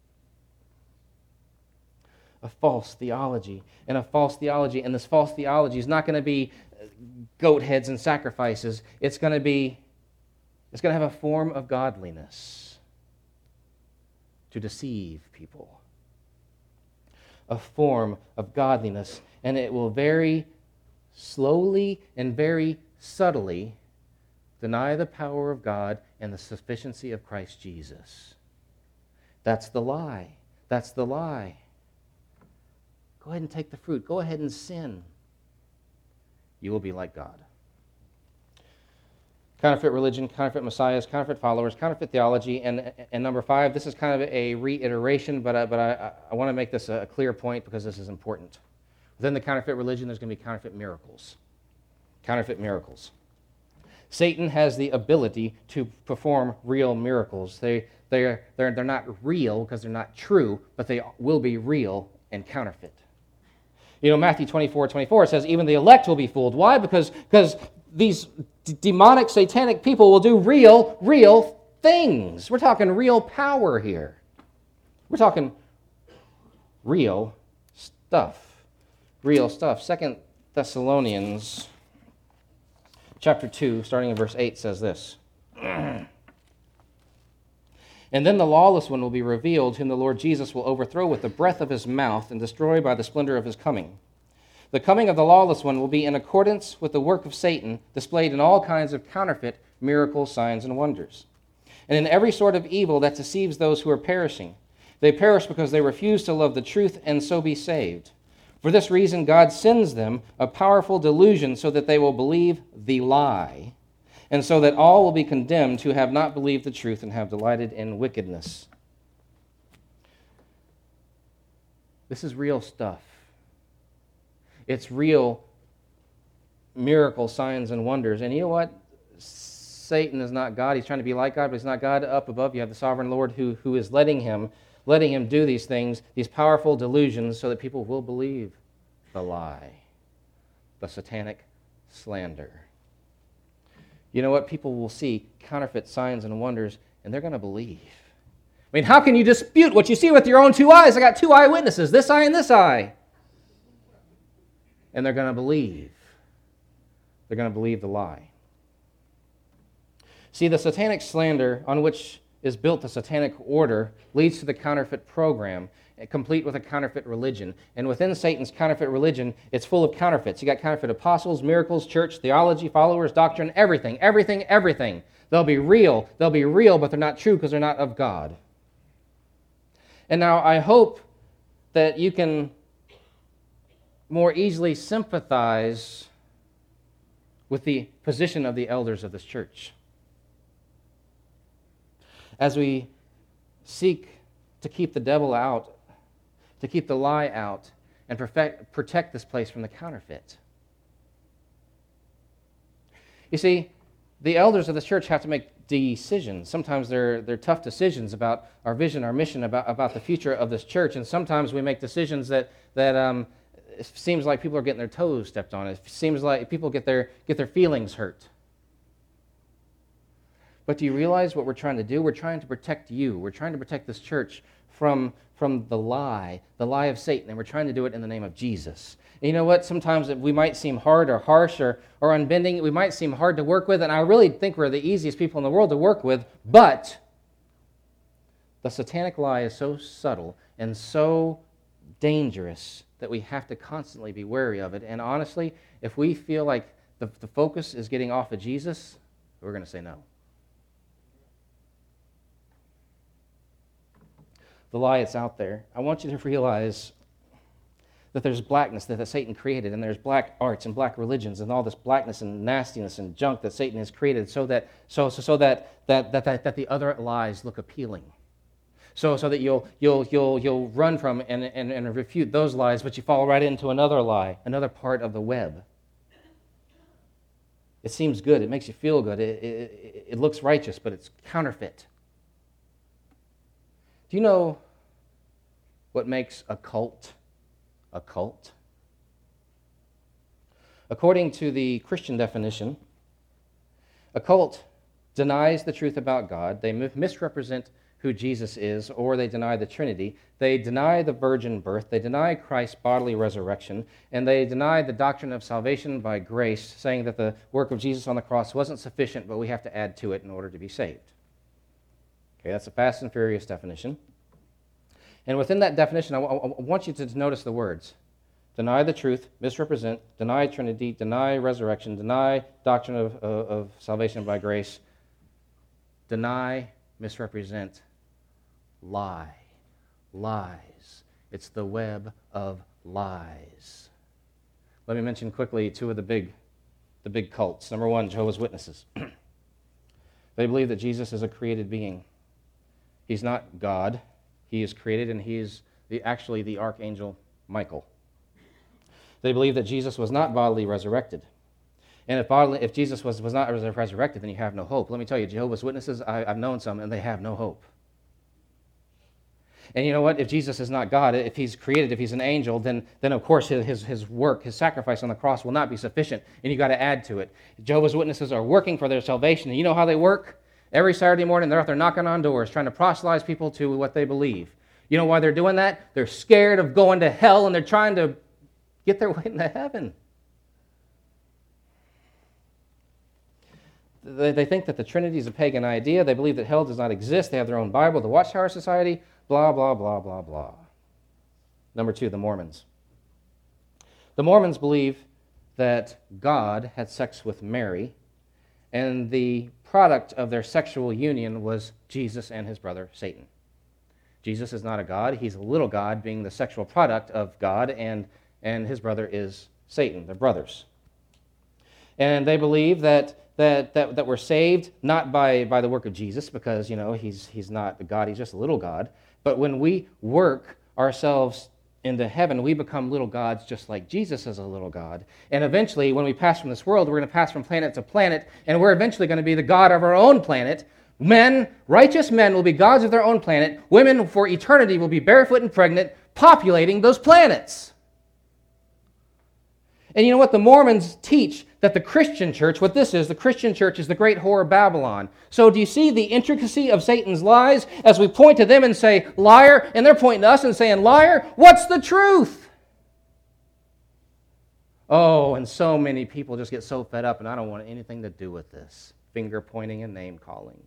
A false theology. And this false theology is not going to be goat heads and sacrifices. It's going to have a form of godliness to deceive people. A form of godliness. And it will very slowly and very subtly deny the power of God and the sufficiency of Christ Jesus. That's the lie. That's the lie. Go ahead and take the fruit. Go ahead and sin. You will be like God. Counterfeit religion, counterfeit messiahs, counterfeit followers, counterfeit theology, and number 5, this is kind of a reiteration, but I want to make this a clear point because this is important. Within the counterfeit religion, there's going to be counterfeit miracles. Counterfeit miracles. Satan has the ability to perform real miracles. They're not real because they're not true, but they will be real and counterfeit. You know, Matthew 24 says even the elect will be fooled. Why? Because these demonic, satanic people will do real things. We're talking real power here. We're talking real stuff. Real stuff. 2 Thessalonians chapter 2, starting in verse 8, says this. And then the lawless one will be revealed, whom the Lord Jesus will overthrow with the breath of his mouth and destroy by the splendor of his coming. The coming of the lawless one will be in accordance with the work of Satan, displayed in all kinds of counterfeit miracles, signs, and wonders, and in every sort of evil that deceives those who are perishing. They perish because they refuse to love the truth and so be saved. For this reason, God sends them a powerful delusion so that they will believe the lie, and so that all will be condemned who have not believed the truth and have delighted in wickedness. This is real stuff. It's real miracle signs and wonders. And you know what? Satan is not God. He's trying to be like God, but he's not God. Up above, you have the sovereign Lord who is letting him do these things, these powerful delusions, so that people will believe the lie, the satanic slander. You know what? People will see counterfeit signs and wonders, and they're going to believe. I mean, how can you dispute what you see with your own two eyes? I got two eyewitnesses, this eye and this eye. And they're going to believe. They're going to believe the lie. See, the satanic slander on which is built the satanic order leads to the counterfeit program, complete with a counterfeit religion. And within Satan's counterfeit religion, it's full of counterfeits. You got counterfeit apostles, miracles, church, theology, followers, doctrine, everything. They'll be real, but they're not true because they're not of God. And now I hope that you can more easily sympathize with the position of the elders of this church. As we seek to keep the devil out, to keep the lie out, and protect this place from the counterfeit. You see, the elders of this church have to make decisions. Sometimes they're tough decisions about our vision, our mission, about the future of this church. And sometimes we make decisions that it seems like people are getting their toes stepped on. It seems like people get their feelings hurt. But do you realize what we're trying to do? We're trying to protect you. We're trying to protect this church from the lie of Satan, and we're trying to do it in the name of Jesus. And you know what? Sometimes we might seem hard or harsh or unbending. We might seem hard to work with, and I really think we're the easiest people in the world to work with, but the satanic lie is so subtle and so dangerous that we have to constantly be wary of it. And honestly, if we feel like the focus is getting off of Jesus, we're going to say no. The lie that's out there, I want you to realize that there's blackness that Satan created, and there's black arts and black religions and all this blackness and nastiness and junk that Satan has created so that the other lies look appealing. So that you'll run from and refute those lies, but you fall right into another lie, another part of the web. It seems good. It makes you feel good. It looks righteous, but it's counterfeit. Do you know what makes a cult a cult? According to the Christian definition, a cult denies the truth about God. They misrepresent who Jesus is, or they deny the Trinity. They deny the virgin birth. They deny Christ's bodily resurrection, and they deny the doctrine of salvation by grace, saying that the work of Jesus on the cross wasn't sufficient, but we have to add to it in order to be saved. Okay, that's a fast and furious definition. And within that definition, I want you to notice the words: deny the truth, misrepresent, deny Trinity, deny resurrection, deny doctrine of salvation by grace, deny, misrepresent, lie, lies. It's the web of lies. Let me mention quickly two of the big cults. Number one, Jehovah's Witnesses. They believe that Jesus is a created being. He's not God. He is created, and he is actually the archangel Michael. They believe that Jesus was not bodily resurrected. And if Jesus was not resurrected, then you have no hope. Let me tell you, Jehovah's Witnesses, I've known some, and they have no hope. And you know what? If Jesus is not God, if he's created, if he's an angel, then of course his work, his sacrifice on the cross will not be sufficient, and you've got to add to it. Jehovah's Witnesses are working for their salvation, and you know how they work? Every Saturday morning, they're out there knocking on doors, trying to proselytize people to what they believe. You know why they're doing that? They're scared of going to hell, and they're trying to get their way into heaven. They think that the Trinity is a pagan idea. They believe that hell does not exist. They have their own Bible, the Watchtower Society, blah, blah, blah, blah, blah. Number two, the Mormons. The Mormons believe that God had sex with Mary, and the product of their sexual union was Jesus and his brother Satan. Jesus is not a god. He's a little god, being the sexual product of God, and his brother is Satan. They're brothers. And they believe that we're saved not by the work of Jesus, because he's not a god, he's just a little god. But when we work ourselves into heaven, we become little gods just like Jesus is a little god. And eventually, when we pass from this world, we're going to pass from planet to planet, and we're eventually going to be the god of our own planet. Men, righteous men, will be gods of their own planet. Women, for eternity, will be barefoot and pregnant, populating those planets. And you know what? The Mormons teach that the Christian church, what this is, the Christian church is the great whore of Babylon. So do you see the intricacy of Satan's lies as we point to them and say, liar, and they're pointing to us and saying, liar, what's the truth? Oh, and so many people just get so fed up, and I don't want anything to do with this. Finger pointing and name calling.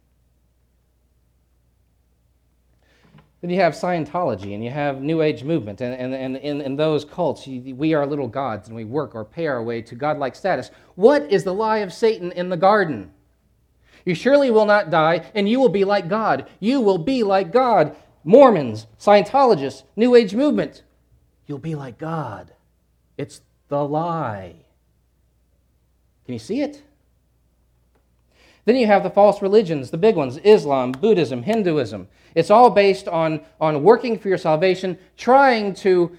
Then you have Scientology, and you have New Age movement, and in those cults, we are little gods, and we work or pay our way to godlike status. What is the lie of Satan in the garden? You surely will not die, and you will be like God. You will be like God. Mormons, Scientologists, New Age movement, you'll be like God. It's the lie. Can you see it? Then you have the false religions, the big ones, Islam, Buddhism, Hinduism. It's all based on working for your salvation, trying to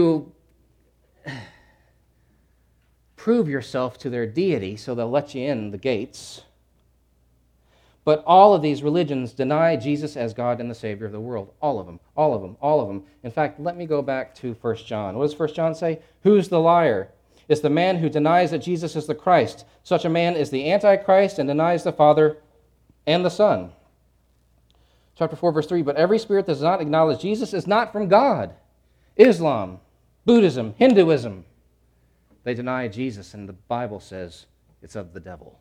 prove yourself to their deity so they'll let you in the gates. But all of these religions deny Jesus as God and the Savior of the world. All of them, all of them, all of them. In fact, let me go back to 1 John. What does 1 John say? Who's the liar? It's the man who denies that Jesus is the Christ. Such a man is the Antichrist and denies the Father and the Son. Chapter 4, verse 3, but every spirit that does not acknowledge Jesus is not from God. Islam, Buddhism, Hinduism, they deny Jesus, and the Bible says it's of the devil.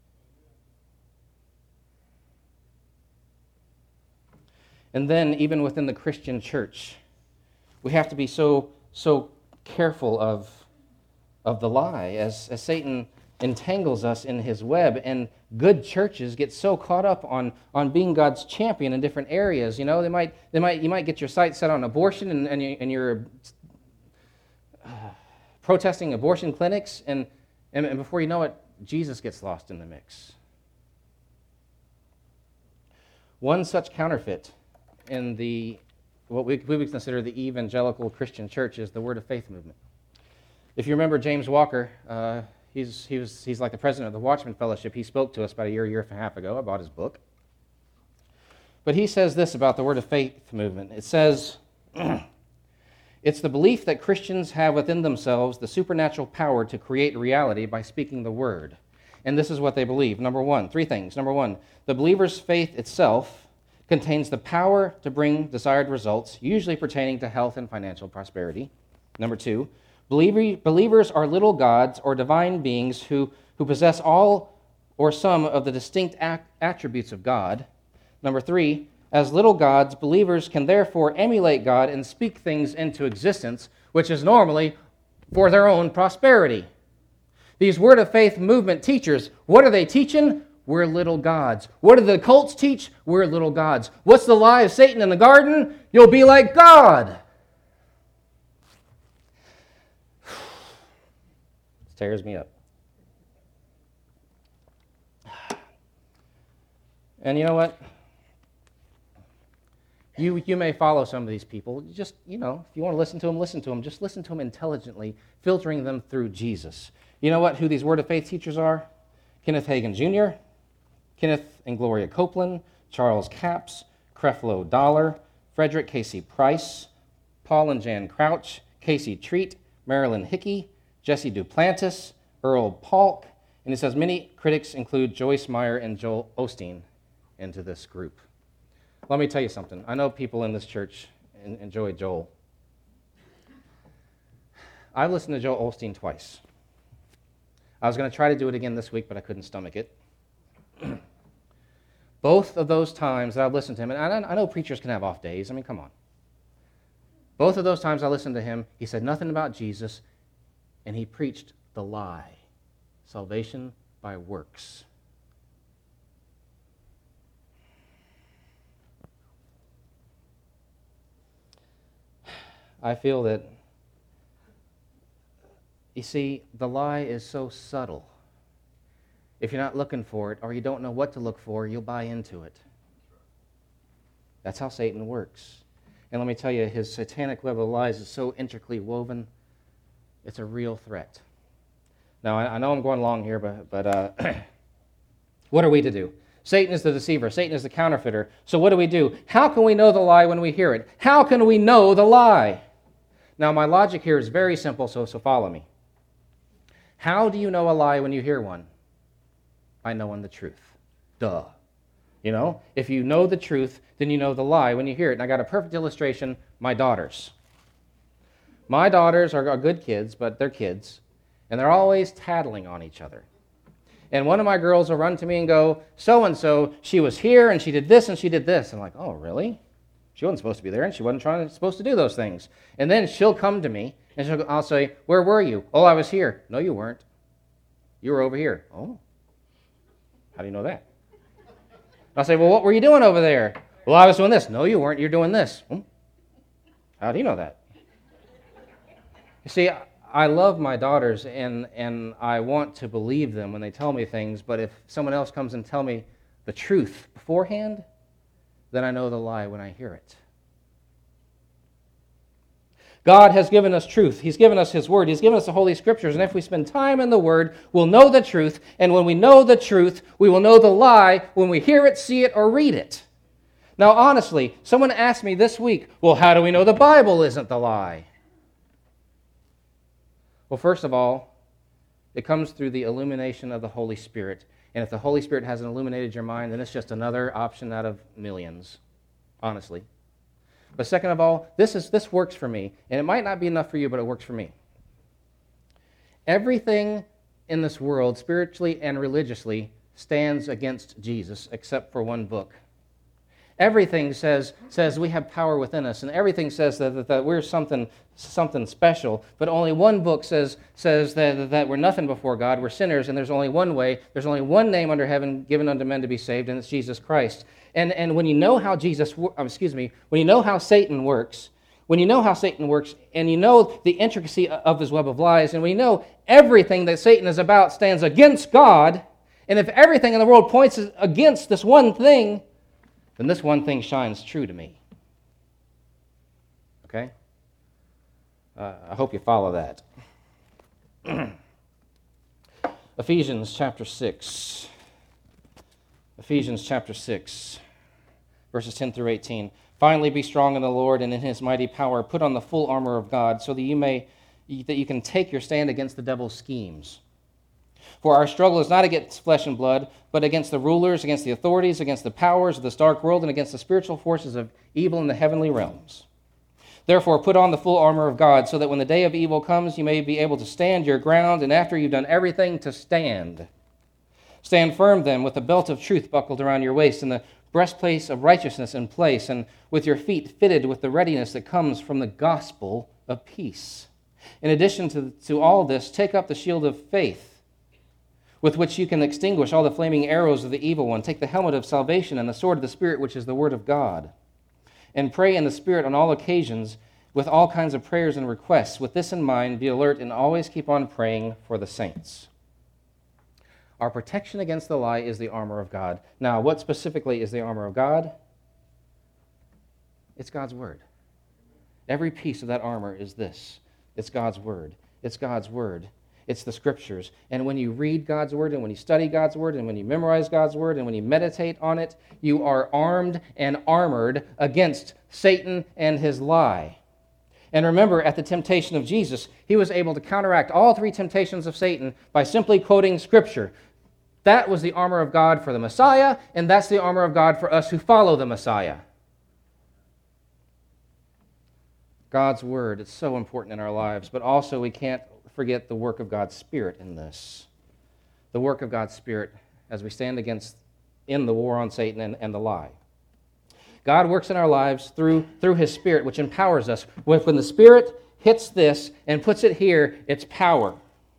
And then, even within the Christian church, we have to be so careful of the lie as Satan entangles us in his web, and good churches get so caught up on being God's champion in different areas. You know, you might get your sights set on abortion, and you're protesting abortion clinics, and before you know it, Jesus gets lost in the mix. One such counterfeit in what we would consider the evangelical Christian church is the Word of Faith movement. If you remember James Walker, he's like the president of the Watchman Fellowship. He spoke to us about a year and a half ago. I bought his book. But he says this about the Word of Faith movement. It says, it's the belief that Christians have within themselves the supernatural power to create reality by speaking the Word. And this is what they believe. Number one, three things. Number one, the believer's faith itself contains the power to bring desired results, usually pertaining to health and financial prosperity. Number two, believers are little gods or divine beings who possess all or some of the distinct attributes of God. Number three, as little gods, believers can therefore emulate God and speak things into existence, which is normally for their own prosperity. These Word of Faith movement teachers, what are they teaching? We're little gods. What do the cults teach? We're little gods. What's the lie of Satan in the garden? You'll be like God. It tears me up. And you know what? You may follow some of these people. Just, if you want to listen to them, listen to them. Just listen to them intelligently, filtering them through Jesus. You know what? Who these Word of Faith teachers are? Kenneth Hagin Jr., Kenneth and Gloria Copeland, Charles Capps, Creflo Dollar, Frederick Casey Price, Paul and Jan Crouch, Casey Treat, Marilyn Hickey, Jesse Duplantis, Earl Polk, and it says many critics include Joyce Meyer and Joel Osteen into this group. Let me tell you something. I know people in this church enjoy Joel. I've listened to Joel Osteen twice. I was going to try to do it again this week, but I couldn't stomach it. Both of those times that I've listened to him, and I know preachers can have off days. I mean, come on. Both of those times I listened to him, he said nothing about Jesus, and he preached the lie, salvation by works. I feel that, you see, the lie is so subtle. If you're not looking for it or you don't know what to look for, you'll buy into it. That's how Satan works. And let me tell you, his satanic web of lies is so intricately woven, it's a real threat. Now, I know I'm going long here, but what are we to do? Satan is the deceiver. Satan is the counterfeiter. So what do we do? How can we know the lie when we hear it? How can we know the lie? Now, my logic here is very simple, so follow me. How do you know a lie when you hear one? By knowing the truth. Duh. If you know the truth, then you know the lie when you hear it. And I got a perfect illustration, my daughters. My daughters are good kids, but they're kids, and they're always tattling on each other. And one of my girls will run to me and go, so-and-so, she was here, and she did this, and she did this. I'm like, oh, really? She wasn't supposed to be there, and she wasn't supposed to do those things. And then she'll come to me, and I'll say, where were you? Oh, I was here. No, you weren't. You were over here. Oh. How do you know that? I'll say, well, what were you doing over there? Well, I was doing this. No, you weren't. You're doing this. How do you know that? You see, I love my daughters, and I want to believe them when they tell me things, but if someone else comes and tell me the truth beforehand, then I know the lie when I hear it. God has given us truth. He's given us His Word. He's given us the Holy Scriptures. And if we spend time in the Word, we'll know the truth. And when we know the truth, we will know the lie when we hear it, see it, or read it. Now, honestly, someone asked me this week, well, how do we know the Bible isn't the lie? Well, first of all, it comes through the illumination of the Holy Spirit. And if the Holy Spirit hasn't illuminated your mind, then it's just another option out of millions, honestly. But second of all, this works for me. And it might not be enough for you, but it works for me. Everything in this world, spiritually and religiously, stands against Jesus except for one book. Everything says we have power within us, and everything says that we're something special, but only one book says that we're nothing before God, we're sinners, and there's only one way, there's only one name under heaven given unto men to be saved, and it's Jesus Christ. And when you know how when you know how Satan works, and you know the intricacy of his web of lies, and when you know everything that Satan is about stands against God, and if everything in the world points against this one thing, then this one thing shines true to me. Okay? I hope you follow that. Ephesians chapter 6. Ephesians chapter 6, verses 10 through 18. Finally, be strong in the Lord and in His mighty power. Put on the full armor of God so that you can take your stand against the devil's schemes. For our struggle is not against flesh and blood, but against the rulers, against the authorities, against the powers of this dark world, and against the spiritual forces of evil in the heavenly realms. Therefore, put on the full armor of God, so that when the day of evil comes, you may be able to stand your ground, and after you've done everything, to stand. Stand firm, then, with the belt of truth buckled around your waist, and the breastplate of righteousness in place, and with your feet fitted with the readiness that comes from the gospel of peace. In addition to all this, take up the shield of faith, with which you can extinguish all the flaming arrows of the evil one. Take the helmet of salvation and the sword of the Spirit, which is the word of God. And pray in the Spirit on all occasions with all kinds of prayers and requests. With this in mind, be alert and always keep on praying for the saints. Our protection against the lie is the armor of God. Now, what specifically is the armor of God? It's God's Word. Every piece of that armor is this. It's God's Word. It's God's Word. It's the Scriptures. And when you read God's Word, and when you study God's Word, and when you memorize God's Word, and when you meditate on it, you are armed and armored against Satan and his lie. And remember, at the temptation of Jesus, He was able to counteract all three temptations of Satan by simply quoting Scripture. That was the armor of God for the Messiah, and that's the armor of God for us who follow the Messiah. God's Word is so important in our lives, but also we can't forget the work of God's Spirit in this. The work of God's Spirit as we stand in the war on Satan and the lie. God works in our lives through His Spirit, which empowers us. When the Spirit hits this and puts it here, it's power.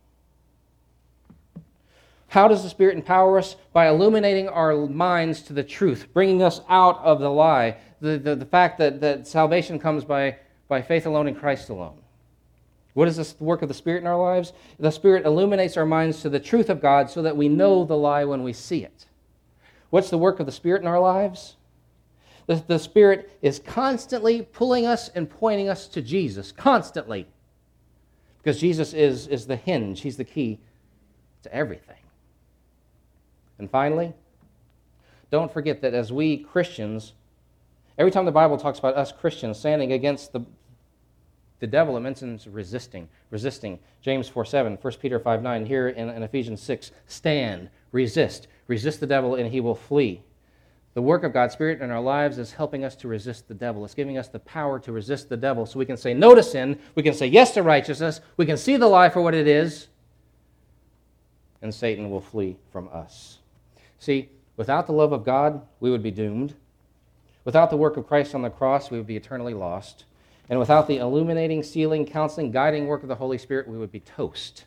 How does the Spirit empower us? By illuminating our minds to the truth, bringing us out of the lie, the fact that salvation comes by faith alone in Christ alone. What is the work of the Spirit in our lives? The Spirit illuminates our minds to the truth of God so that we know the lie when we see it. What's the work of the Spirit in our lives? The Spirit is constantly pulling us and pointing us to Jesus, constantly. Because Jesus is the hinge, He's the key to everything. And finally, don't forget that as we Christians, every time the Bible talks about us Christians standing against the devil, it mentions resisting. James 4:7, 1 Peter 5:9, here in Ephesians 6, stand, resist the devil and he will flee. The work of God's Spirit in our lives is helping us to resist the devil. It's giving us the power to resist the devil so we can say no to sin, we can say yes to righteousness, we can see the lie for what it is, and Satan will flee from us. See, without the love of God, we would be doomed. Without the work of Christ on the cross, we would be eternally lost. And without the illuminating, sealing, counseling, guiding work of the Holy Spirit, we would be toast.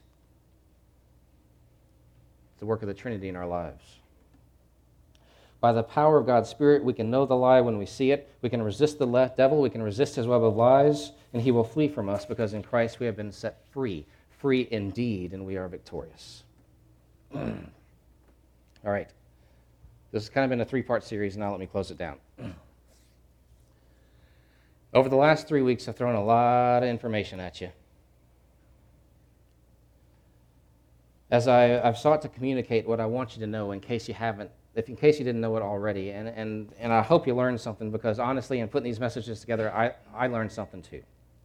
It's the work of the Trinity in our lives. By the power of God's Spirit, we can know the lie when we see it. We can resist the devil. We can resist his web of lies, and he will flee from us because in Christ we have been set free free indeed, and we are victorious. All right. This has kind of been a three-part series. Now let me close it down. Over the last 3 weeks, I've thrown a lot of information at you. As I've sought to communicate what I want you to know in case you didn't know it already. And I hope you learned something, because honestly, in putting these messages together, I learned something too.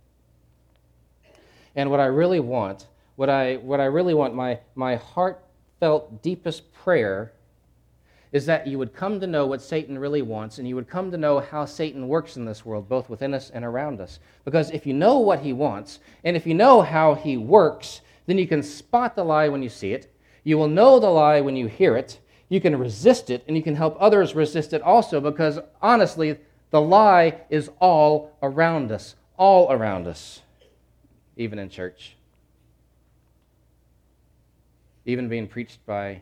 And what I really want, my heartfelt, deepest prayer is that you would come to know what Satan really wants, and you would come to know how Satan works in this world, both within us and around us. Because if you know what he wants, and if you know how he works, then you can spot the lie when you see it. You will know the lie when you hear it. You can resist it, and you can help others resist it also, because honestly, the lie is all around us, even in church, even being preached by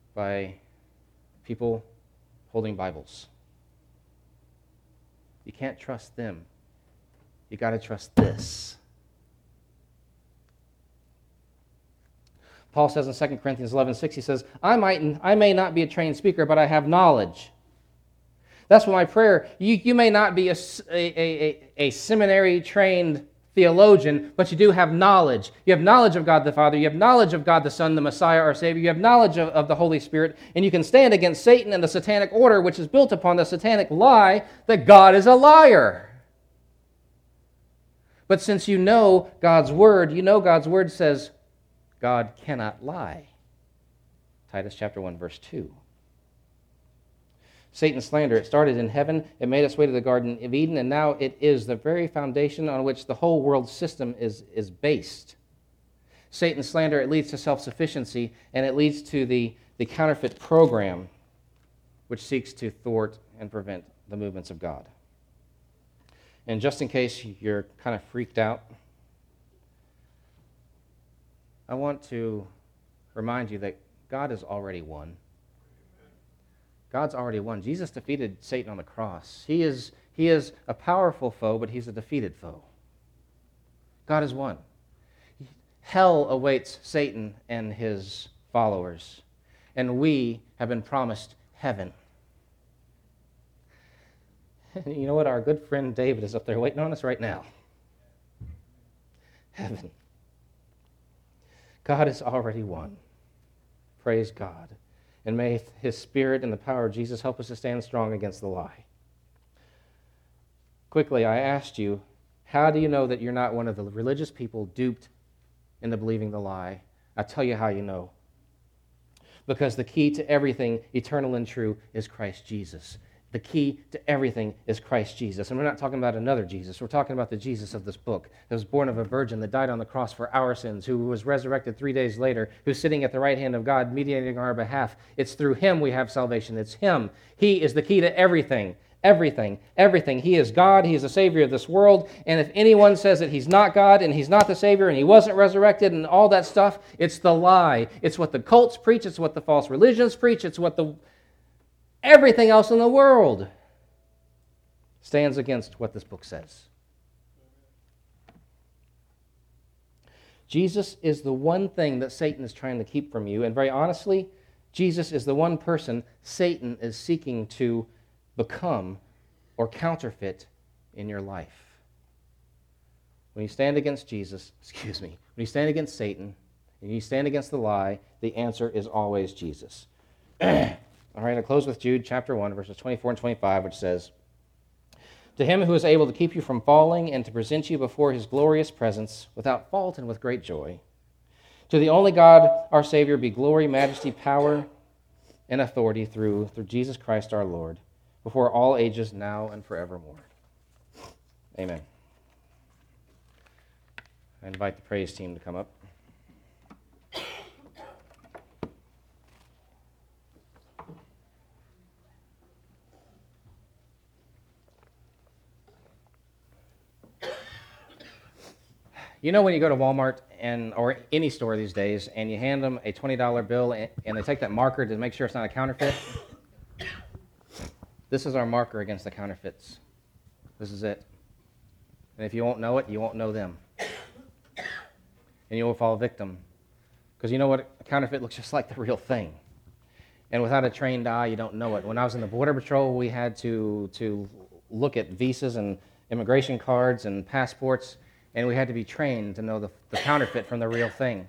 people holding Bibles. You can't trust them. You got to trust this. Paul says in 2 Corinthians 11:6, he says, I may not be a trained speaker, but I have knowledge. That's what my prayer. You may not be a seminary-trained theologian, but you do have knowledge. You have knowledge of God the Father. You have knowledge of God the Son, the Messiah, our Savior. You have knowledge of the Holy Spirit, and you can stand against Satan and the satanic order, which is built upon the satanic lie that God is a liar. But since you know God's Word says God cannot lie. Titus chapter 1, verse 2. Satan's slander, it started in heaven, it made its way to the Garden of Eden, and now it is the very foundation on which the whole world system is based. Satan's slander, it leads to self-sufficiency, and it leads to the counterfeit program, which seeks to thwart and prevent the movements of God. And just in case you're kind of freaked out, I want to remind you that God has already won. God's already won. Jesus defeated Satan on the cross. He is a powerful foe, but he's a defeated foe. God has won. Hell awaits Satan and his followers, and we have been promised heaven. You know what? Our good friend David is up there waiting on us right now. Heaven. God has already won. Praise God. And may his Spirit and the power of Jesus help us to stand strong against the lie. Quickly, I asked you, how do you know that you're not one of the religious people duped into believing the lie? I'll tell you how you know. Because the key to everything eternal and true is Christ Jesus. The key to everything is Christ Jesus. And we're not talking about another Jesus. We're talking about the Jesus of this book that was born of a virgin, that died on the cross for our sins, who was resurrected 3 days later, who's sitting at the right hand of God, mediating on our behalf. It's through him we have salvation. It's him. He is the key to everything. Everything. Everything. He is God. He is the Savior of this world. And if anyone says that he's not God and he's not the Savior and he wasn't resurrected and all that stuff, it's the lie. It's what the cults preach. It's what the false religions preach. It's what everything else in the world stands against what this book says. Jesus is the one thing that Satan is trying to keep from you. And very honestly, Jesus is the one person Satan is seeking to become or counterfeit in your life. When you stand against when you stand against Satan, and you stand against the lie, the answer is always Jesus. All right, I'll close with Jude chapter 1, verses 24 and 25, which says, To him who is able to keep you from falling and to present you before his glorious presence without fault and with great joy, to the only God, our Savior, be glory, majesty, power, and authority through Jesus Christ our Lord, before all ages, now and forevermore. Amen. I invite the praise team to come up. You know when you go to Walmart or any store these days and you hand them a $20 bill and they take that marker to make sure it's not a counterfeit? This is our marker against the counterfeits. This is it. And if you won't know it, you won't know them. and you will fall victim. Because you know what? A counterfeit looks just like the real thing. And without a trained eye, you don't know it. When I was in the Border Patrol, we had to look at visas and immigration cards and passports, and we had to be trained to know the counterfeit from the real thing.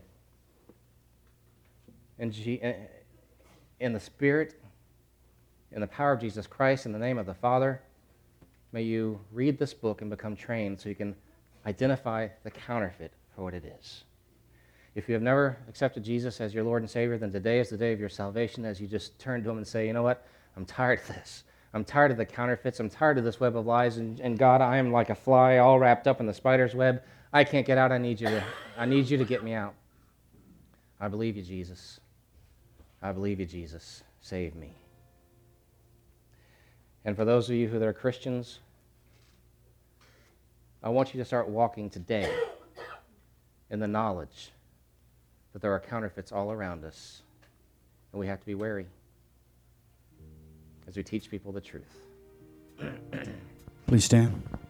And in the Spirit, in the power of Jesus Christ, in the name of the Father, may you read this book and become trained so you can identify the counterfeit for what it is. If you have never accepted Jesus as your Lord and Savior, then today is the day of your salvation as you just turn to Him and say, you know what? I'm tired of this. I'm tired of the counterfeits. I'm tired of this web of lies. And God, I am like a fly all wrapped up in the spider's web. I can't get out. I need you to get me out. I believe you, Jesus. I believe you, Jesus. Save me. And for those of you who are Christians, I want you to start walking today in the knowledge that there are counterfeits all around us, and we have to be wary as we teach people the truth. Please stand.